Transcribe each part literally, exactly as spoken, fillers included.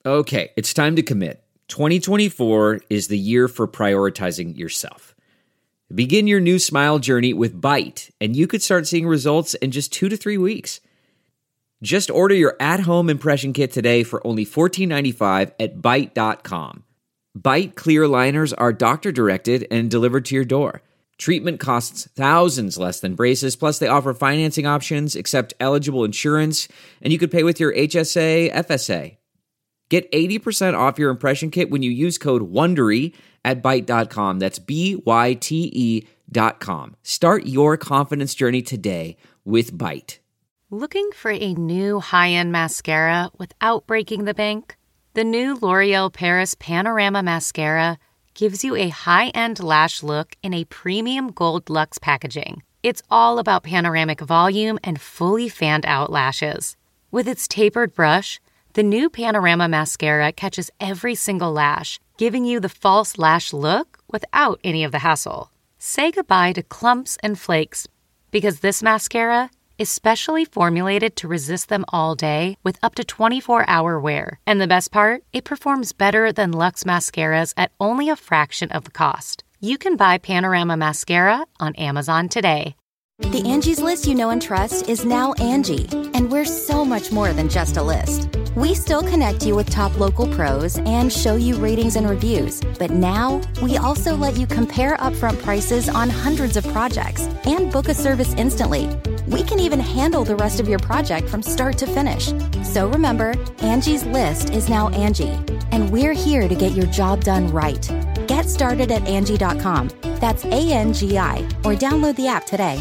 Okay, it's time to commit. twenty twenty-four is the year for prioritizing yourself. Begin your new smile journey with Byte, and you could start seeing results in just two to three weeks. Just order your at-home impression kit today for only fourteen ninety-five at byte dot com. Byte clear aligners are doctor-directed and delivered to your door. Treatment costs thousands less than braces, plus they offer financing options, accept eligible insurance, and you could pay with your H S A, F S A. Get eighty percent off your impression kit when you use code WONDERY at byte dot com. That's B Y T E dot com. Start your confidence journey today with Byte. Looking for a new high-end mascara without breaking the bank? The new L'Oreal Paris Panorama Mascara gives you a high-end lash look in a premium gold luxe packaging. It's all about panoramic volume and fully fanned-out lashes. With its tapered brush, the new Panorama Mascara catches every single lash, giving you the false lash look without any of the hassle. Say goodbye to clumps and flakes, because this mascara is specially formulated to resist them all day with up to twenty-four hour wear. And the best part? It performs better than Luxe mascaras at only a fraction of the cost. You can buy Panorama Mascara on Amazon today. The Angie's List you know and trust is now Angie, and we're so much more than just a list. We still connect you with top local pros and show you ratings and reviews, but now we also let you compare upfront prices on hundreds of projects and book a service instantly. We can even handle the rest of your project from start to finish. So remember, Angie's List is now Angie, and we're here to get your job done right. Get started at Angie dot com. That's A N G I, or download the app today.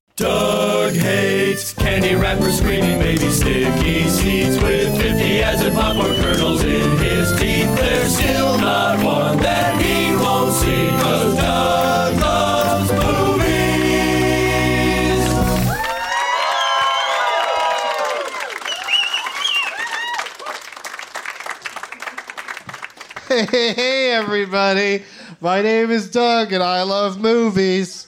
Doug hates candy wrappers, screaming baby sticky seeds with fifty acid popcorn kernels in his teeth. There's still not one that he won't see, 'cause Doug loves movies. Hey, hey, hey, everybody. My name is Doug, and I love movies.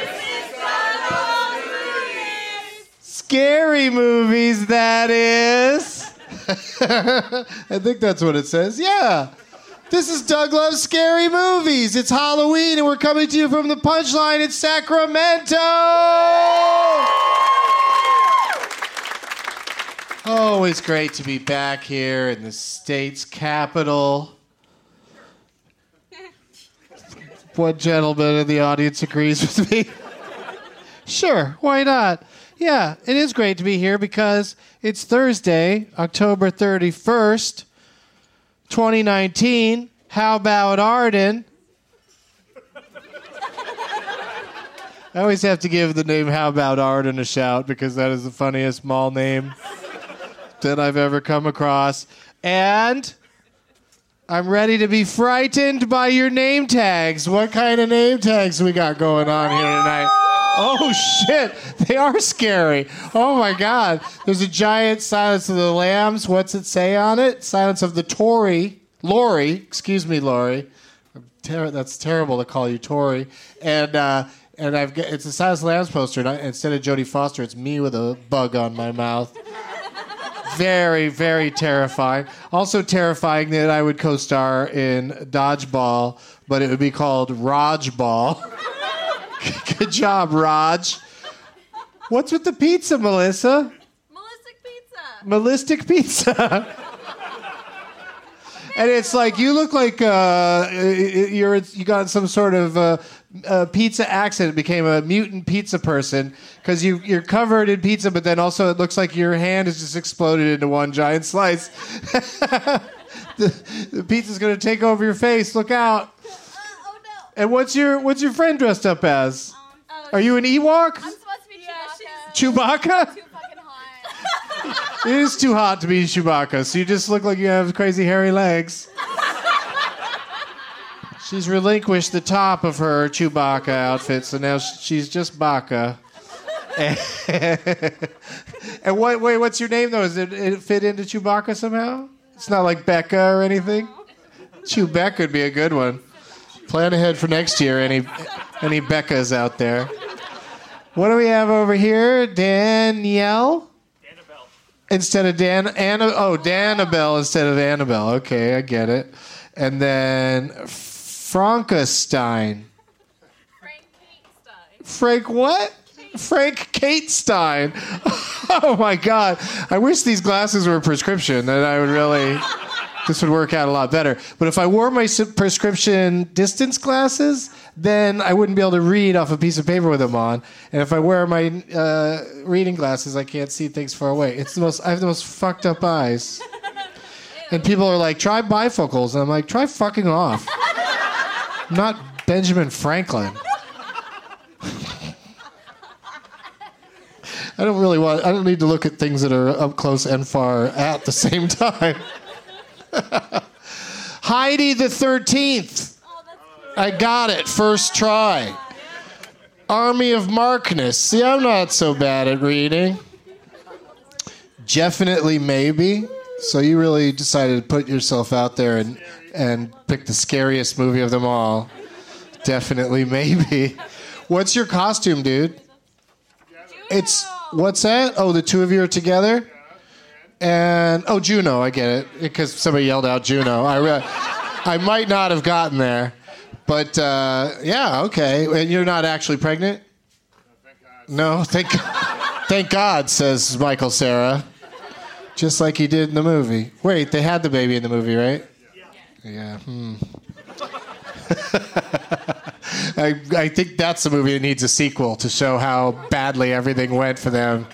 Scary movies, that is. I think that's what it says. Yeah. This is Doug Loves Scary Movies. It's Halloween, and we're coming to you from the Punchline in Sacramento. Always great to be back here in the state's capital. One gentleman in the audience agrees with me. Sure, why not? Yeah, it is great to be here because it's Thursday, October thirty-first, twenty nineteen. How about Arden? I always have to give the name How About Arden a shout because that is the funniest mall name that I've ever come across. And I'm ready to be frightened by your name tags. What kind of name tags we got going on here tonight? Oh, shit. They are scary. Oh, my God. There's a giant Silence of the Lambs. What's it say on it? Silence of the Tory. Lori. Excuse me, Lori. Ter- that's terrible to call you Tory. And uh, and I've got, it's a Silence of the Lambs poster. And I, instead of Jodie Foster, it's me with a bug on my mouth. Very, very terrifying. Also terrifying that I would co-star in Dodgeball, but it would be called Rajball. Good job, Raj. What's with the pizza, Melissa? Melistic pizza. Melistic pizza. And it's like you look like uh, you're you got some sort of uh, uh, pizza accent. Became a mutant pizza person because you you're covered in pizza, but then also it looks like your hand has just exploded into one giant slice. the, the pizza's gonna take over your face. Look out. And what's your what's your friend dressed up as? Um, uh, Are you an Ewok? I'm supposed to be Chewbacca. Chewbacca? Too fucking hot. It is too hot to be Chewbacca, so you just look like you have crazy hairy legs. She's relinquished the top of her Chewbacca outfit, so now she's just Baka. And what? Wait, what's your name though? Does it, it fit into Chewbacca somehow? It's not like Becca or anything. Chewbacca would be a good one. Plan ahead for next year, any any Beccas out there. What do we have over here? Danielle? instead of Dan. Anna, oh, Danabelle instead of Annabelle. Okay, I get it. And then Frankenstein. Frank Katestein. Frank what? Frank Katestein. Oh my God. I wish these glasses were prescription, then I would really, this would work out a lot better. But if I wore my s- prescription distance glasses, then I wouldn't be able to read off a piece of paper with them on. And if I wear my uh, reading glasses, I can't see things far away. It's the most, I have the most fucked up eyes. And people are like, try bifocals. And I'm like, try fucking off. I'm not Benjamin Franklin. I don't really want, I don't need to look at things that are up close and far at the same time. Heidi the thirteenth. I got it. First try. Army of Markness. See, I'm not so bad at reading. Definitely maybe. So you really decided to put yourself out there and, and pick the scariest movie of them all. Definitely maybe. What's your costume, dude? It's, what's that? Oh, the two of you are together? And, oh, Juno, I get it. Because somebody yelled out Juno. I, re- I might not have gotten there. But, uh, yeah, okay. And you're not actually pregnant? No, thank God. Thank God, says Michael Cera. Just like he did in the movie. Wait, they had the baby in the movie, right? Yeah. Hmm. I, I think that's the movie that needs a sequel to show how badly everything went for them.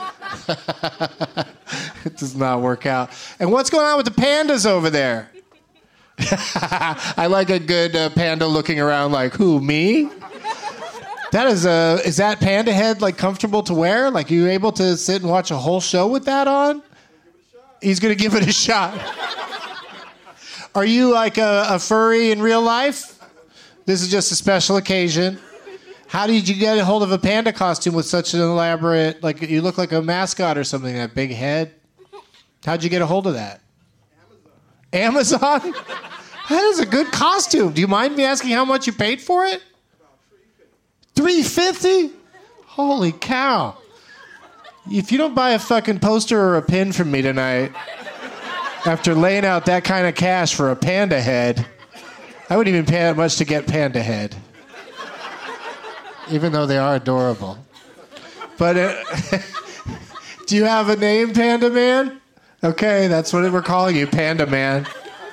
It does not work out. And what's going on with the pandas over there? I like a good uh, panda looking around like, who, me? That is a, is that panda head like comfortable to wear? Like, are you able to sit and watch a whole show with that on? He's going to give it a shot. Are you like a, a furry in real life? This is just a special occasion. How did you get a hold of a panda costume with such an elaborate, like you look like a mascot or something, that big head? How'd you get a hold of that? Amazon? Amazon? That is a good costume. Do you mind me asking how much you paid for it? three fifty? Holy cow. If you don't buy a fucking poster or a pin from me tonight, after laying out that kind of cash for a panda head, I wouldn't even pay that much to get panda head. Even though they are adorable. But uh, do you have a name, Panda Man? Okay, that's what we're calling you, Panda Man.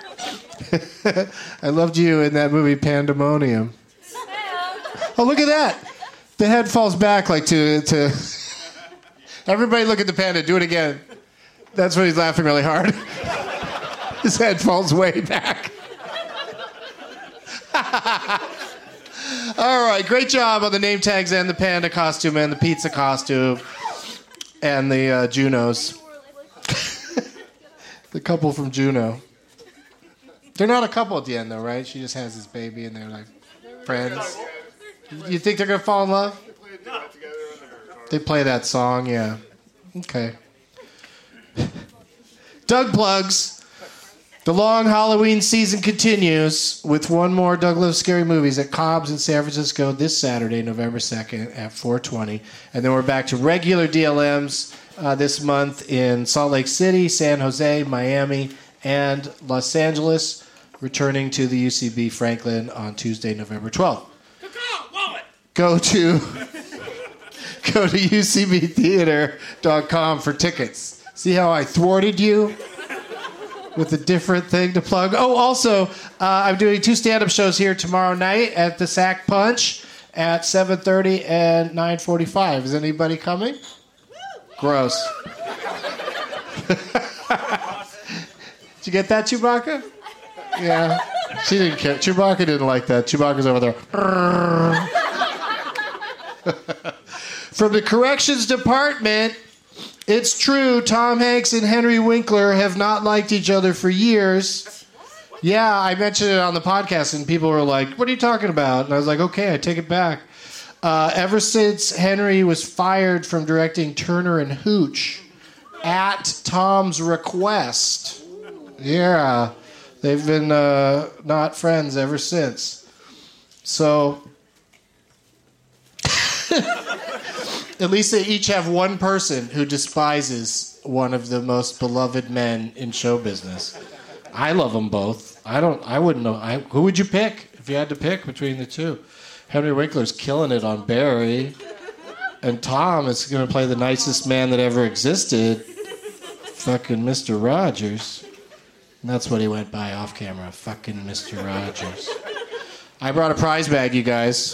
I loved you in that movie Pandemonium. Oh, look at that. The head falls back like to... to Everybody look at the panda. Do it again. That's when he's laughing really hard. His head falls way back. All right, great job on the name tags and the panda costume and the pizza costume and the uh, Junos. The couple from Juno. They're not a couple at the end, though, right? She just has this baby and they're like friends. You think they're going to fall in love? They play that song, yeah. Okay. Doug Plugs. The long Halloween season continues with one more Doug Loves Scary Movies at Cobb's in San Francisco this Saturday, November second at four twenty. And then we're back to regular D L Ms uh, this month in Salt Lake City, San Jose, Miami, and Los Angeles, returning to the U C B Franklin on Tuesday, November twelfth. Go to... Go to U C B theater dot com for tickets. See how I thwarted you with a different thing to plug? Oh, also, uh, I'm doing two stand-up shows here tomorrow night at the Sack Punch at seven thirty and nine forty-five. Is anybody coming? Gross. Did you get that, Chewbacca? Yeah. She didn't care. Chewbacca didn't like that. Chewbacca's over there. From the corrections department, it's true Tom Hanks and Henry Winkler have not liked each other for years. Yeah, I mentioned it on the podcast, and people were like, what are you talking about? And I was like, okay, I take it back. Uh, ever since Henry was fired from directing Turner and Hooch at Tom's request. Yeah, they've been uh, not friends ever since. So... At least they each have one person who despises one of the most beloved men in show business. I love them both. I don't. I wouldn't know. I, who would you pick if you had to pick between the two? Henry Winkler's killing it on Barry, and Tom is going to play the nicest man that ever existed, fucking Mister Rogers. And that's what he went by off camera, fucking Mister Rogers. I brought a prize bag, you guys.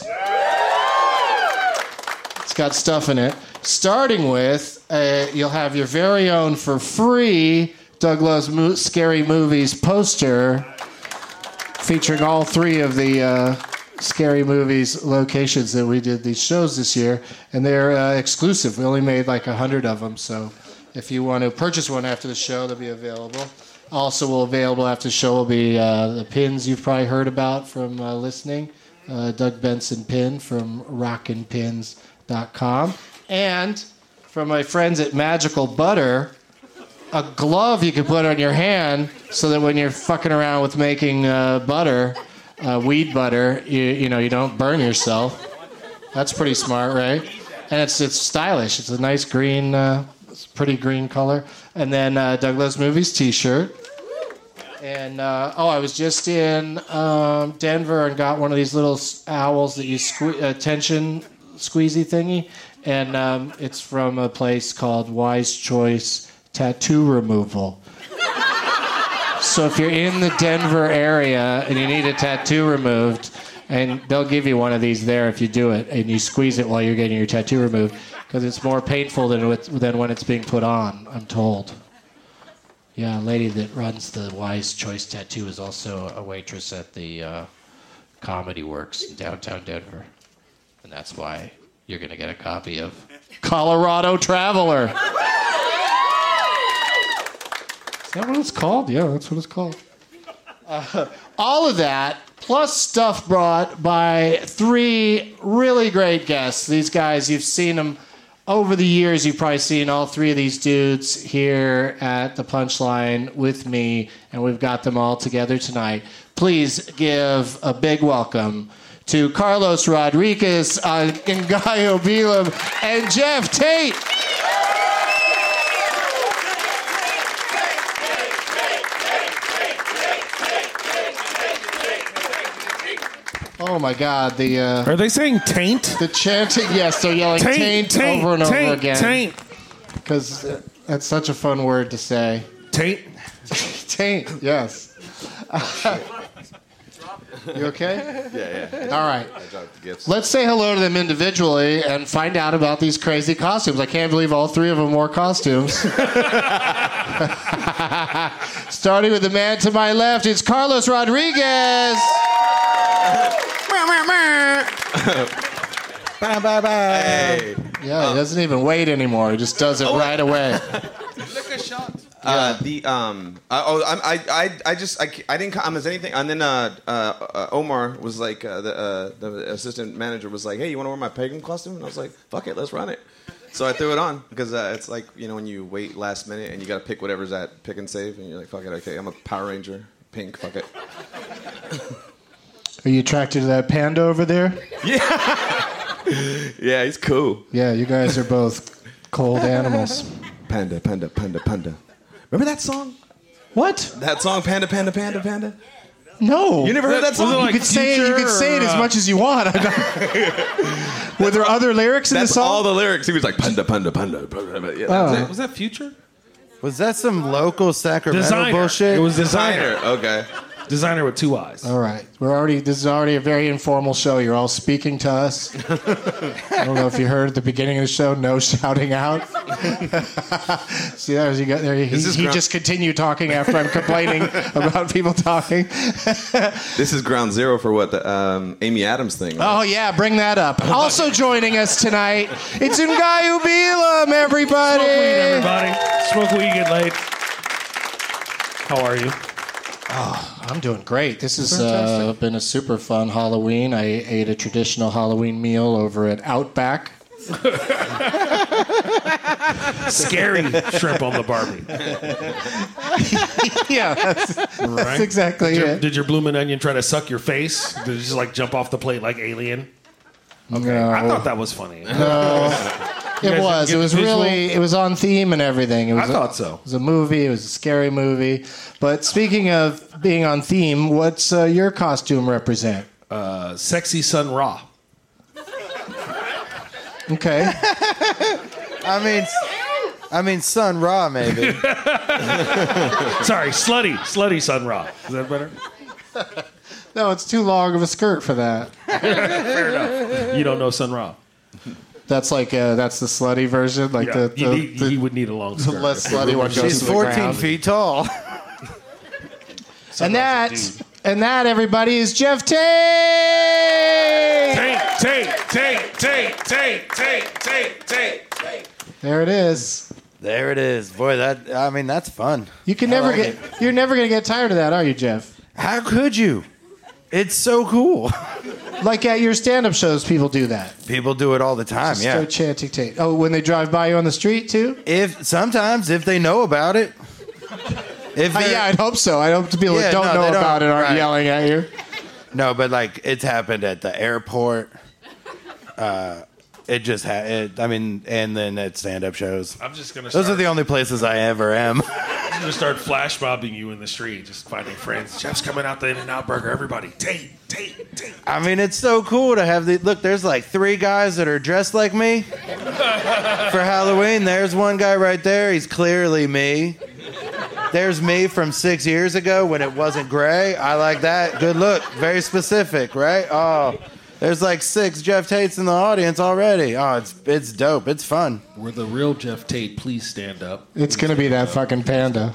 It's got stuff in it. Starting with, uh, you'll have your very own for free Doug Loves Mo- Scary Movies poster featuring all three of the uh, Scary Movies locations that we did these shows this year. And they're uh, exclusive. We only made like a hundred of them. So if you want to purchase one after the show, they'll be available. Also will available after the show will be uh, the pins you've probably heard about from uh, listening. Uh, Doug Benson pin from rockin pins dot com. And from my friends at Magical Butter, a glove you can put on your hand so that when you're fucking around with making uh, butter, uh, weed butter, you, you know, you don't burn yourself. That's pretty smart, right? And it's it's stylish. It's a nice green, uh, it's a pretty green color. And then uh, Doug Loves Movies t-shirt. And, uh, oh, I was just in um, Denver and got one of these little owls that you sque- uh, tension squeezy thingy. And um, it's from a place called Wise Choice Tattoo Removal. So if you're in the Denver area and you need a tattoo removed, and they'll give you one of these there if you do it, and you squeeze it while you're getting your tattoo removed, because it's more painful than, it's, than when it's being put on, I'm told. Yeah, a lady that runs the Wise Choice Tattoo is also a waitress at the uh, Comedy Works in downtown Denver. And that's why you're going to get a copy of Colorado Traveler. Is that what it's called? Yeah, that's what it's called. Uh, all of that, plus stuff brought by three really great guests. These guys, you've seen them over the years. You've probably seen all three of these dudes here at the Punchline with me, and we've got them all together tonight. Please give a big welcome to Carlos Rodriguez, uh, Ngaio Bilam, and Jeff Tate. Oh my God! The uh, are they saying taint? The chanting, yes, they're yelling taint, taint, taint over and taint, over again. Taint, because that's such a fun word to say. Taint, taint, yes. Uh, you okay? Yeah, yeah. All right. I dropped the gifts. Let's say hello to them individually and find out about these crazy costumes. I can't believe all three of them wore costumes. Starting with the man to my left, it's Carlos Rodriguez. Bye, bye, bye. Hey. Yeah, he doesn't even wait anymore. He just does it oh, right away. Look a shot. Uh, the um I, oh I I I just I, I didn't come as anything, and then uh, uh, uh Omar was like uh, the uh, the assistant manager was like, hey, you want to wear my pagan costume? And I was like, fuck it, let's run it. So I threw it on because uh, it's like, you know, when you wait last minute and you got to pick whatever's at pick and save, and you're like, fuck it, okay, I'm a Power Ranger, pink, fuck it. Are you attracted to that panda over there? Yeah. Yeah, he's cool. Yeah, you guys are both cold animals. Panda, panda, panda, panda. Remember that song? What? That song, Panda, Panda, Panda, Panda? No. You never heard that song? You Like could say it, you could say it as much as you want. Were there other lyrics in that's the song? all the lyrics. He was like, Panda, Panda, Panda. Panda. Yeah, oh. was, that, was that Future? Was that some local Sacramento Designer. bullshit? It was Designer. Designer. Okay. Designer with two eyes. All right. We're already. This is already a very informal show. You're all speaking to us. I don't know if you heard at the beginning of the show, no shouting out. See, there you go. There, he he ground- just continued talking after I'm complaining about people talking. This is ground zero for what the um, Amy Adams thing. Right? Oh, yeah, bring that up. Also joining us tonight, it's Ngaio Bilam, everybody. Smoke weed, everybody. Smoke weed, get laid. How are you? Oh, I'm doing great. This has uh, been a super fun Halloween. I ate a traditional Halloween meal over at Outback. Scary shrimp on the Barbie. Yeah, that's, right? that's exactly did your, it. Did your bloomin' onion try to suck your face? Did it just like jump off the plate like Alien? Okay, No. I thought that was funny. No. You It guys was. didn't It get was the visual? really. It was on theme and everything. It was I a- thought so. It was a movie. It was a scary movie. But speaking of being on theme, what's uh, your costume represent? Uh, sexy Sun Ra. Okay. I mean, I mean, Sun Ra, maybe. Sorry, slutty, slutty Sun Ra. Is that better? No, it's too long of a skirt for that. Fair enough. You don't know Sun Ra. That's like uh, that's the slutty version, like Yeah, the, you the, need, the, he would need a long the skirt. less slutty one goes She's to the fourteen ground. feet tall. And that, and that, everybody, is Jeff Tate. Tate, Tate, Tate, Tate, Tate, Tate, Tate, Tate, Tate. There it is. There it is. Boy, that I mean, that's fun. You can I never like get. it. You're never gonna get tired of that, are you, Jeff? How could you? It's so cool. Like at your stand-up shows, people do that. People do it all the time. Just Yeah. start chanting Tate. Oh, when they drive by you on the street too? If sometimes if they know about it. If Uh, they're- yeah, I'd hope so. I hope the people Yeah, that don't no, know they don't. about it aren't Right. yelling at you. No, but like it's happened at the airport. Uh, it just ha- it, I mean, and then at stand-up shows. I'm just gonna. Those Start, are the only places I ever am. I'm gonna start flash mobbing you in the street, just finding friends. Jeff's coming out the In-N-Out Burger. Everybody, Tate, Tate, Tate. I mean, it's so cool to have the look. There's like three guys that are dressed like me for Halloween. There's one guy right there. He's clearly me. There's me from six years ago when it wasn't gray. I like that. Good look. Very specific, right? Oh, there's like six Jeff Tates in the audience already. Oh, it's it's dope. It's fun. We're the real Jeff Tate. Please stand up. It's going to be that fucking panda.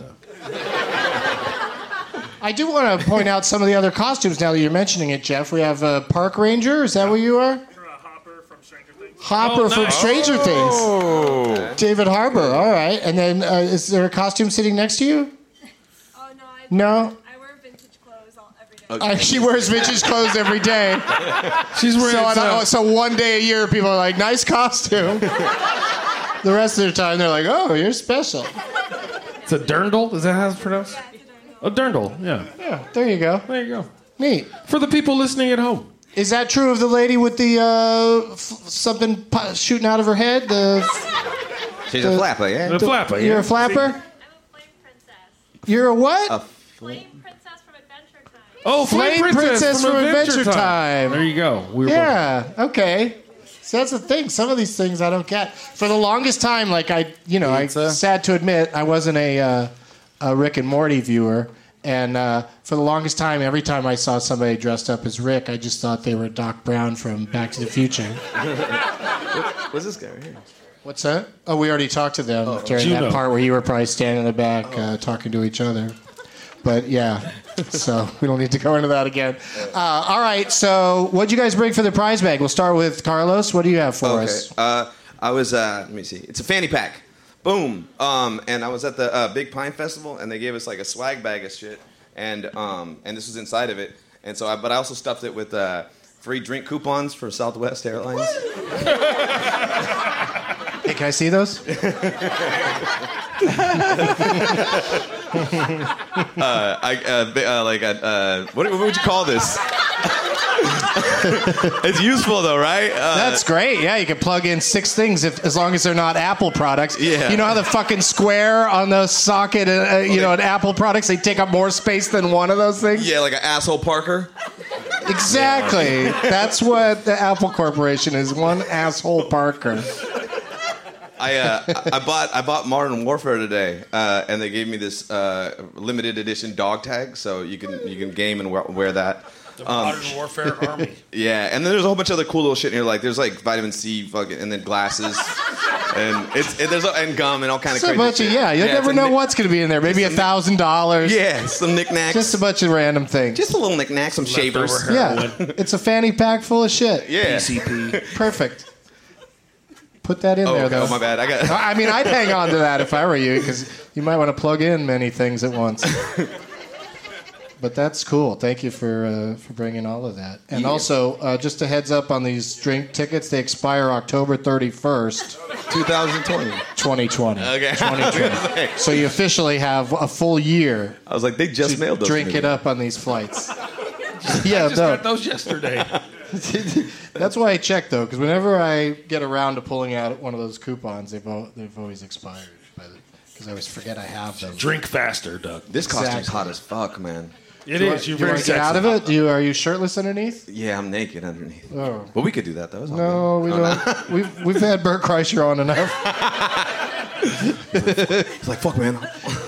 I do want to point out some of the other costumes now that you're mentioning it, Jeff. We have a park ranger. Is that what you are? Hopper from Stranger Things. Hopper Oh, from nice. Stranger Things. Oh, David Harbour. All right. And then uh, is there a costume sitting next to you? Oh no, I No. I wear vintage clothes all every day. Uh, she wears vintage clothes every day. She's wearing. So, on uh, a- so one day a year, people are like, nice costume. The rest of the time, they're like, oh, you're special. it's a dirndl. Is that how it's pronounced? Yeah, it's a dirndl. A dirndl. Yeah. Yeah, there you go. There you go. Neat. For the people listening at home. Is that true of the lady with the uh, f- something po- shooting out of her head? The She's a flapper, yeah. The flapper. You're yeah. a flapper? I'm a flame princess. You're a what? A Flame princess from Adventure Time. Oh, Flame, Flame Princess from Adventure Time. There you go. We were Yeah. Okay. So that's the thing. Some of these things I don't get. For the longest time, like I, you know, I Pizza. sad to admit, I wasn't a, uh, a Rick and Morty viewer, and uh, for the longest time, every time I saw somebody dressed up as Rick, I just thought they were Doc Brown from Back to the Future. What's this guy right here? What's that? Oh, we already talked to them during Juno. that part where you were probably standing in the back uh, talking to each other. But yeah, so we don't need to go into that again. Uh, all right, so what'd you guys bring for the prize bag? We'll start with Carlos. What do you have for Okay. us? Uh, I was, uh, let me see. It's a fanny pack. Boom. Um, and I was at the uh, Big Pine Festival, and they gave us like a swag bag of shit. And um, and this was inside of it. And so, I, but I also stuffed it with uh, free drink coupons for Southwest Airlines. Hey, can I see those? uh, I, uh, bi- uh, like, a, uh, what, what would you call this? It's useful though, right? Uh, That's great. Yeah, you can plug in six things if, as long as they're not Apple products. Yeah. You know how the fucking square on the socket, uh, uh, you know, in Apple products, they take up more space than one of those things? yeah, like an asshole Parker. Exactly. That's what the Apple Corporation is. One asshole Parker. I uh, I bought I bought Modern Warfare today, uh, and they gave me this uh, limited edition dog tag, so you can you can game and wear, wear that. the Um, Modern Warfare Army. Yeah, and then there's a whole bunch of other cool little shit in here. Like there's like vitamin C, fucking, and then glasses, and it's it, there's and gum and all kind of Just a crazy bunch shit. of, yeah, you it's never a know knick- what's going to be in there. Maybe a thousand dollars. Yeah, some knickknacks. Just a bunch of random things. Just a little knickknack, some shavers. Leftover Yeah, heroin. it's a fanny pack full of shit. Yeah. P C P. Perfect. Put that in Oh, there, okay. though. Oh, my bad. I got. I mean, I'd hang on to that if I were you, because you might want to plug in many things at once. But that's cool. Thank you for uh, for bringing all of that. And Yeah. also, uh, just a heads up on these drink tickets, they expire October thirty-first, twenty twenty. twenty twenty. Okay. twenty twenty. So you officially have a full year I was like, they just to mailed those. drink to me. it up on these flights. I Yeah, just no. got those yesterday. That's why I check, though, because whenever I get around to pulling out one of those coupons, they've, al- they've always expired. Because I always forget I have them. Drink faster, Doug. This costume's Exactly. hot as fuck, man. It Do you is. want- You're do you very want to get sexy. out of it? Do you, are you shirtless underneath? Yeah, I'm naked underneath. Oh. But we could do that, though. It's all No, we good. Oh, don't. We've, we've had Bert Kreischer on enough. It's like, fuck, man.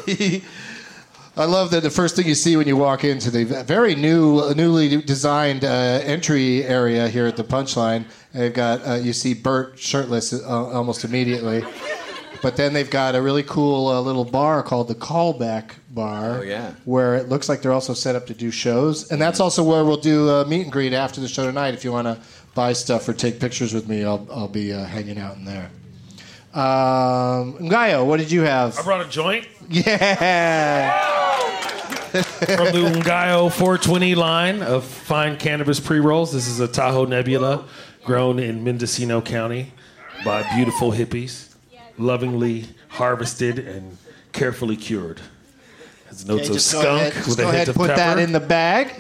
I love that the first thing you see when you walk into the very new, newly designed uh, entry area here at the Punchline. They've got uh, you see Bert shirtless uh, almost immediately, but then they've got a really cool uh, little bar called the Callback Bar. Oh, yeah. Where it looks like they're also set up to do shows, and that's also where we'll do a meet and greet after the show tonight. If you want to buy stuff or take pictures with me, I'll I'll be uh, hanging out in there. Um, Ngayo, what did you have? I brought a joint. Yeah. From the Ungayo four twenty line of fine cannabis pre-rolls. This is a Tahoe Nebula grown in Mendocino County by beautiful hippies, lovingly harvested and carefully cured. Has notes Okay, of just go skunk ahead, just with go a ahead hint and of put pepper. that in the bag.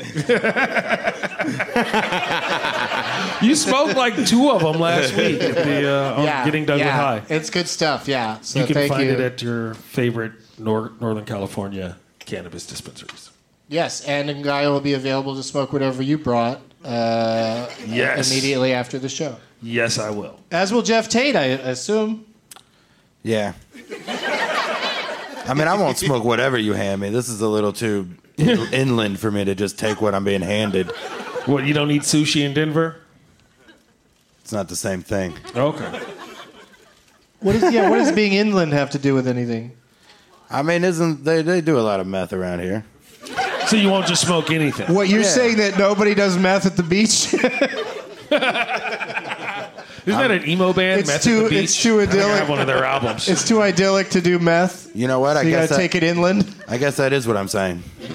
You smoked like two of them last week at the, uh, on Yeah, Getting Done yeah. with High. It's good stuff, yeah. So You can thank find you. it at your favorite nor- Northern California cannabis dispensaries. Yes, and Ngayo will be available to smoke whatever you brought uh, Yes. immediately after the show. Yes, I will. As will Jeff Tate, I assume. Yeah. I mean, I won't smoke whatever you hand me. This is a little too in- inland for me to just take what I'm being handed. What, you don't eat sushi in Denver? It's not the same thing. Okay. What is yeah? What does being inland have to do with anything? I mean, isn't they they do a lot of meth around here? So you won't just smoke anything? What you're Yeah. saying that nobody does meth at the beach? Isn't that an emo band? It's Meth too- at the Beach? it's too I think I idyllic. have one of their albums. It's too idyllic to do meth. You know what? So I you guess gotta that, take it inland. I guess that is what I'm saying.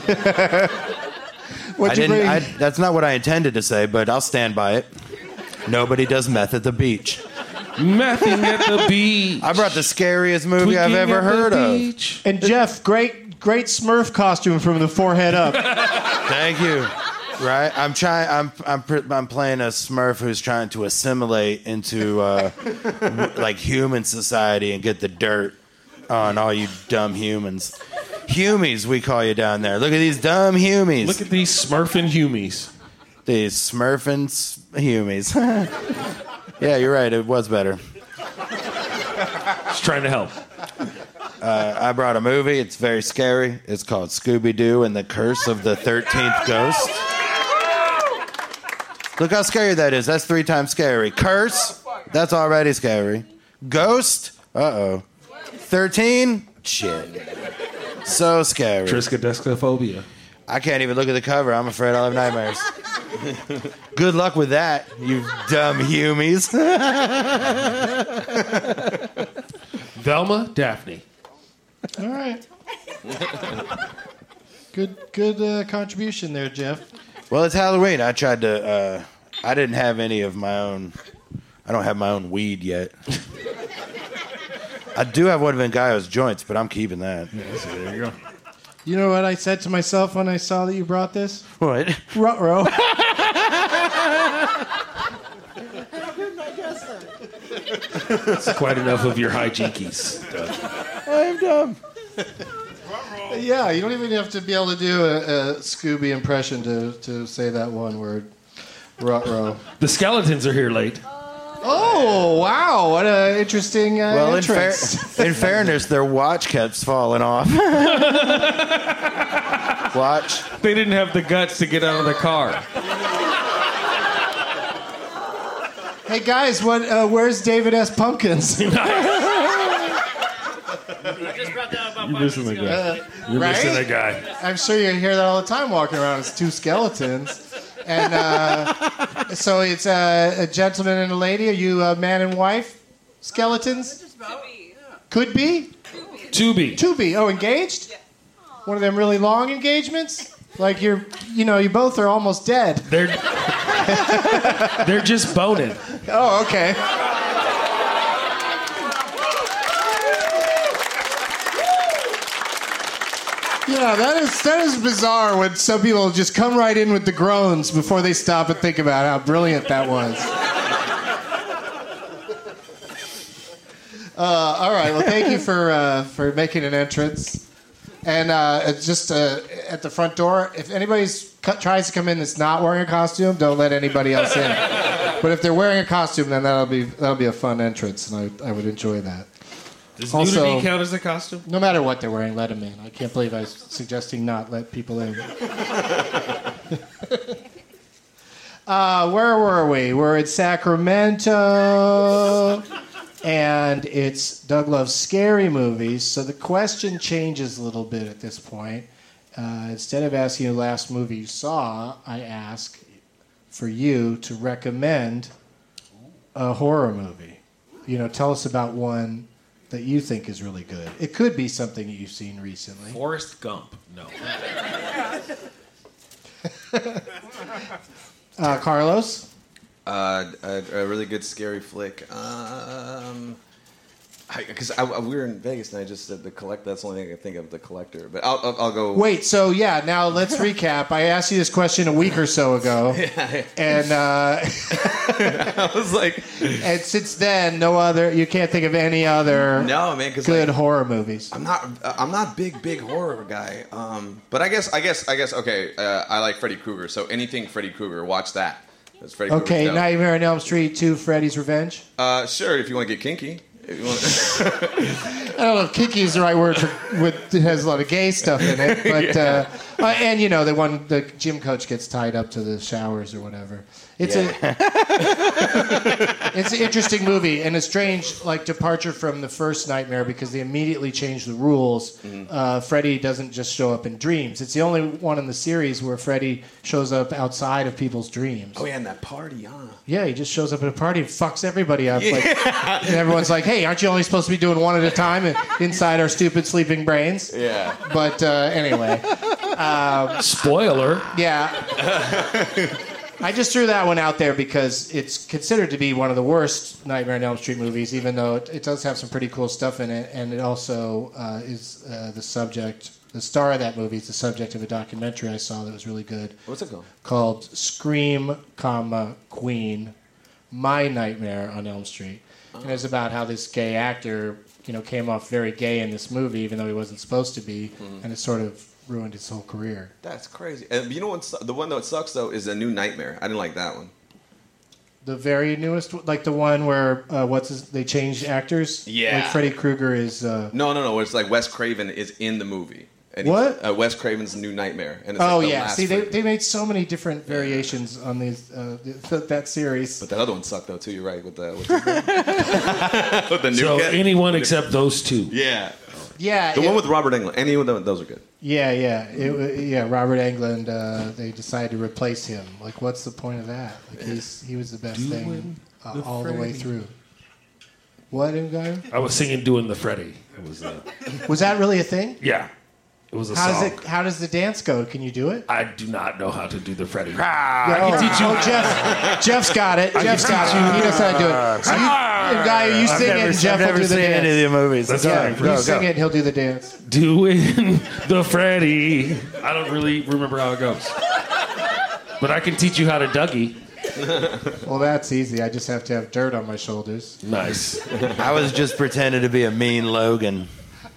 What'd I you didn't. bring? I, that's not what I intended to say, but I'll stand by it. Nobody does meth at the beach. Mething at the beach. I brought the scariest movie I've Tweaking ever at the heard of. beach. And Jeff, great, great Smurf costume from the forehead up. Thank you. Right, I'm trying. I'm I'm pr- I'm playing a Smurf who's trying to assimilate into uh, like human society and get the dirt on all you dumb humans. Humies, we call you down there. Look at these dumb humies. Look at these smurfing humies. These smurfing s- humies. Yeah, you're right. It was better. Just trying to help. Uh, I brought a movie. It's very scary. It's called Scooby-Doo and the Curse of the thirteenth Ghost. Look how scary that is. That's three times scary. Curse, that's already scary. Ghost, uh-oh. thirteen, shit. So scary. Triskaidekaphobia. I can't even look at the cover. I'm afraid I'll have nightmares. Good luck with that, you dumb humies. Velma Daphne. All right. Good, good uh, contribution there, Jeff. Well, it's Halloween. I tried to, uh, I didn't have any of my own, I don't have my own weed yet. I do have one of Ngayo's joints, but I'm keeping that. Yeah, so there you go. You know what I said to myself when I saw that you brought this? What? Ruh-roh. It's quite enough of your high jinkies. I'm dumb. Yeah, you don't even have to be able to do a, a Scooby impression to, to say that one word. Ruh-roh. The skeletons are here late. Oh, wow. What an interesting uh, Well, in, fair, entrance. in fairness, their watch kept falling off. Watch. They didn't have the guts to get out of the car. Hey, guys, what? Uh, where's David S. Pumpkins? You're missing a guy. You're right? missing a guy. I'm sure you hear that all the time walking around. It's two skeletons. And uh, so it's uh, a gentleman and a lady. Are you a man and wife? Skeletons? Could be? To be. To be. Oh, engaged? One of them really long engagements? Like you're, you know, you both are almost dead. They're they're just boning. Oh, okay. Yeah, that is that is bizarre when some people just come right in with the groans before they stop and think about how brilliant that was. Uh, all right, well, thank you for uh, for making an entrance. And uh, it's just uh, at the front door, if anybody tries to come in that's not wearing a costume, don't let anybody else in. But if they're wearing a costume, then that'll be that'll be a fun entrance, and I, I would enjoy that. Does Also, nudity count as a costume? No matter what they're wearing, let them in. I can't believe I was suggesting not let people in. uh, where were we? We're in Sacramento, and it's Doug Loves Scary Movies. So the question changes a little bit at this point. Uh, instead of asking you the last movie you saw, I ask for you to recommend a horror movie. You know, tell us about one that you think is really good. It could be something that you've seen recently. Forrest Gump. No. uh, Carlos? Uh, a, a really good scary flick. Um, Because I, I, we were in Vegas and I just said the collect. That's the only thing I can think of, the collector. But I'll, I'll, I'll go. Wait, so yeah, now let's recap. I asked you this question a week or so ago. Yeah. And uh, I was like, and since then, no other. You can't think of any other. No, man. Cause good like, horror movies. I'm not. I'm not big, big horror guy. Um, but I guess, I guess, I guess. Okay, uh, I like Freddy Krueger. So anything Freddy Krueger, watch that. That's Freddy Okay, Krueger's dope. Nightmare on Elm Street two, Freddy's Revenge. Uh, sure, if you want to get kinky. If you want I don't know if kinky is the right word for. With, it has a lot of gay stuff in it, but Yeah. uh, uh, and you know the one the gym coach gets tied up to the showers or whatever. It's Yeah. a it's an interesting movie and a strange like departure from the first Nightmare because they immediately changed the rules. Mm-hmm. Uh, Freddy doesn't just show up in dreams. It's the only one in the series where Freddy shows up outside of people's dreams. Oh yeah, and that party, huh? Yeah, he just shows up at a party and fucks everybody up. Like, and everyone's like, hey, aren't you only supposed to be doing one at a time inside our stupid sleeping brains? Yeah. But uh, anyway. Um, Spoiler. Yeah. I just threw that one out there because it's considered to be one of the worst Nightmare on Elm Street movies, even though it, it does have some pretty cool stuff in it. And it also uh, is uh, the subject, the star of that movie is the subject of a documentary I saw that was really good. What's it called? Called Scream, comma, Queen, My Nightmare on Elm Street. Oh. And it's about how this gay actor, you know, came off very gay in this movie, even though he wasn't supposed to be, mm-hmm. and it sort of ruined his whole career. That's crazy. And you know what? The one that sucks though is A New Nightmare. I didn't like that one. The very newest, like the one where uh, what's his, they changed actors. Yeah. Like Freddy Krueger is. Uh, no, no, no. It's like Wes Craven is in the movie. And what? Uh, Wes Craven's New Nightmare. And it's oh like the yeah. last See, they, Freddy. they made so many different variations on these uh, th- that series. But that other one sucked though too. You're right with the what's his name? With the new So kid. anyone except those two. Yeah. Yeah. The it, one with Robert Englund. Any of them, those are good. Yeah, yeah, it, yeah. Robert Englund. Uh, they decided to replace him. Like, what's the point of that? Like, he's he was the best Doing thing uh, the all the way Freddy. through. What, guy? I was singing "Doing the Freddy." It was. Uh, Was that really a thing? yeah, it was a How song. does it? How does the dance go? Can you do it? I do not know how to do the Freddy. Yeah, I can oh, teach you. oh, Jeff, Jeff's got it. Jeff's got it. He knows how to do it. So you, guy, you I've sing never, it, and Jeff I've never will do the seen dance. any of the movies. That's All all right, right. You go, sing go. it, and he'll do the dance. Doing the Freddy. I don't really remember how it goes, but I can teach you how to Dougie. Well, that's easy. I just have to have dirt on my shoulders. Nice. I was just pretending to be a mean Logan.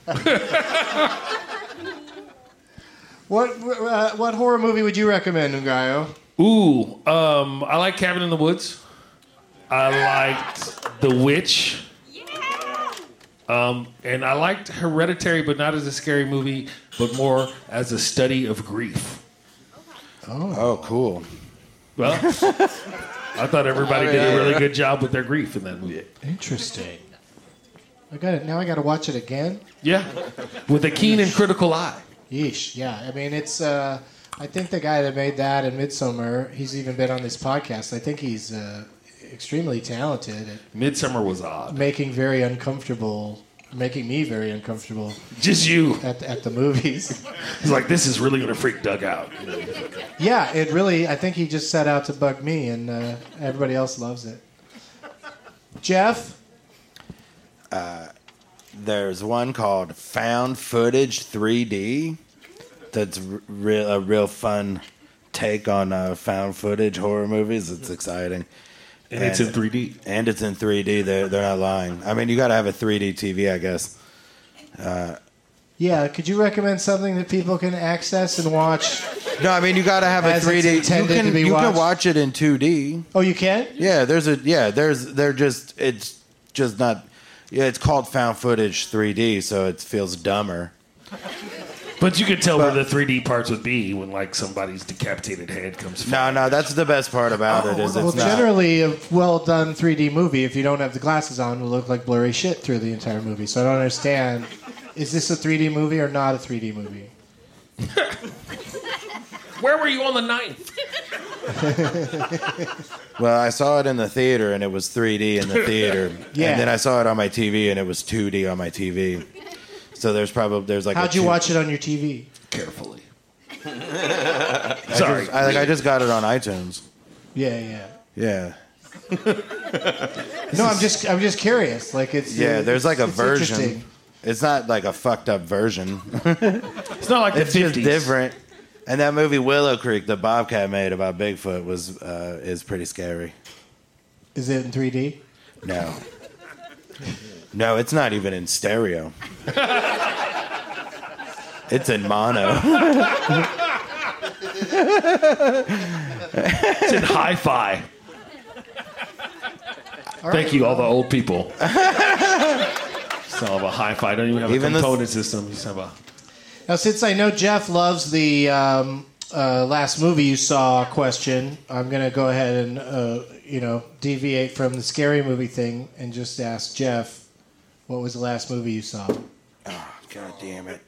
What uh, what horror movie would you recommend, Ngayo? Ooh, um, I like Cabin in the Woods. I liked The Witch. Um, and I liked Hereditary, but not as a scary movie, but more as a study of grief. Oh, Oh, cool. Well, I thought everybody did a really good job with their grief in that movie. interesting. I got it. Now I got to watch it again. Yeah, with a keen and critical eye. Yeesh. Yeah. I mean, it's. Uh, I think the guy that made that and Midsommar, he's even been on this podcast. I think he's uh, extremely talented at Midsummer was odd. making very uncomfortable, making me very uncomfortable Just you. at at the movies. He's like, this is really going to freak Doug out. Yeah, it really. I think he just set out to bug me, and uh, everybody else loves it. Jeff. There's one called Found Footage three D. that's r- real a real fun take on uh, found footage horror movies. It's exciting. And, and it's in three D. And it's in three D. They're, they're not lying. I mean, you got to have a three D T V, I guess. Uh, yeah, could you recommend something that people can access and watch? No, I mean, you got to have a As three D. it's You intended can to be you can watched? watch it in two D. Oh, you can? Yeah, there's a yeah, there's they're just it's just not yeah, it's called found footage three D, so it feels dumber. But you could tell where the three D parts would be when, like, somebody's decapitated head comes. No, no, that's the best part about it. Is Well, it's not. generally, a well-done three D movie, if you don't have the glasses on, will look like blurry shit through the entire movie. So I don't understand. Is this a three D movie or not a three D movie? Where were you on the ninth? Well, I saw it in the theater and it was three D in the theater, Yeah. and then I saw it on my T V and it was two D on my T V. So there's probably there's like. How'd a you two- watch it on your T V? Carefully. I Sorry. just, I, like, I just got it on iTunes. Yeah, yeah. Yeah. No, I'm just I'm just curious. Like it's Yeah, uh, there's like a it's version. interesting. It's not like a fucked up version. It's not like the It's just fifties. different. And that movie Willow Creek that Bobcat made about Bigfoot was uh, is pretty scary. Is it in three D? No. No, it's not even in stereo. It's in mono. It's in hi-fi. Thank you, all the old people. Still have a hi-fi. Don't even have Even a the- component system. You just have a. Now, since I know Jeff loves the um, uh, last movie you saw question, I'm going to go ahead and uh, you know deviate from the scary movie thing and just ask Jeff, what was the last movie you saw? Oh, God damn it.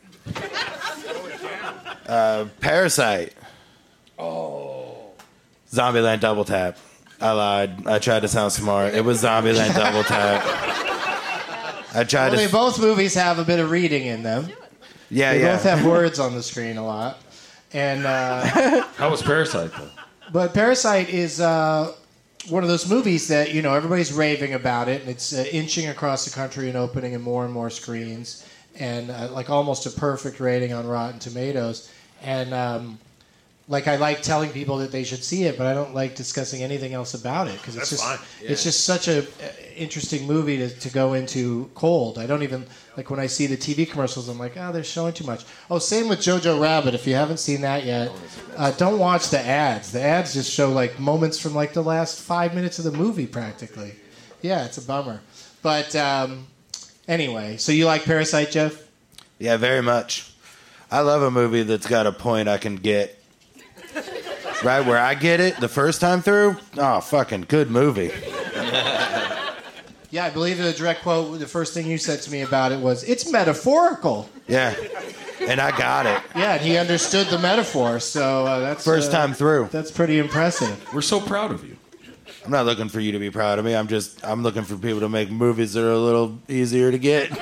Uh, Parasite. Oh. Zombieland Double Tap. I lied. I tried to sound smart. It was Zombieland Double Tap. I tried Well, to. they both movies have a bit of reading in them. yeah, They yeah. both have words on the screen a lot. And uh, How was Parasite, though? but Parasite is uh, one of those movies that you know everybody's raving about it, and it's uh, inching across the country and opening in more and more screens, and uh, like almost a perfect rating on Rotten Tomatoes. And um, like I like telling people that they should see it, but I don't like discussing anything else about it because it's That's just fine. it's just such a uh, interesting movie to, to go into cold. I don't even like when I see the T V commercials. I'm like, oh, they're showing too much. Oh, same with Jojo Rabbit. If you haven't seen that yet, uh, don't watch the ads. The ads just show like moments from like the last five minutes of the movie, practically. Yeah, it's a bummer. But um, anyway, so you like Parasite, Jeff? Yeah, very much. I love a movie that's got a point I can get. Right where I get it the first time through. Oh, fucking good movie. Yeah, I believe the direct quote, the first thing you said to me about it was, it's metaphorical. Yeah. And I got it. Yeah, and he understood the metaphor, so uh, that's... First uh, time through. That's pretty impressive. We're so proud of you. I'm not looking for you to be proud of me. I'm just, I'm looking for people to make movies that are a little easier to get.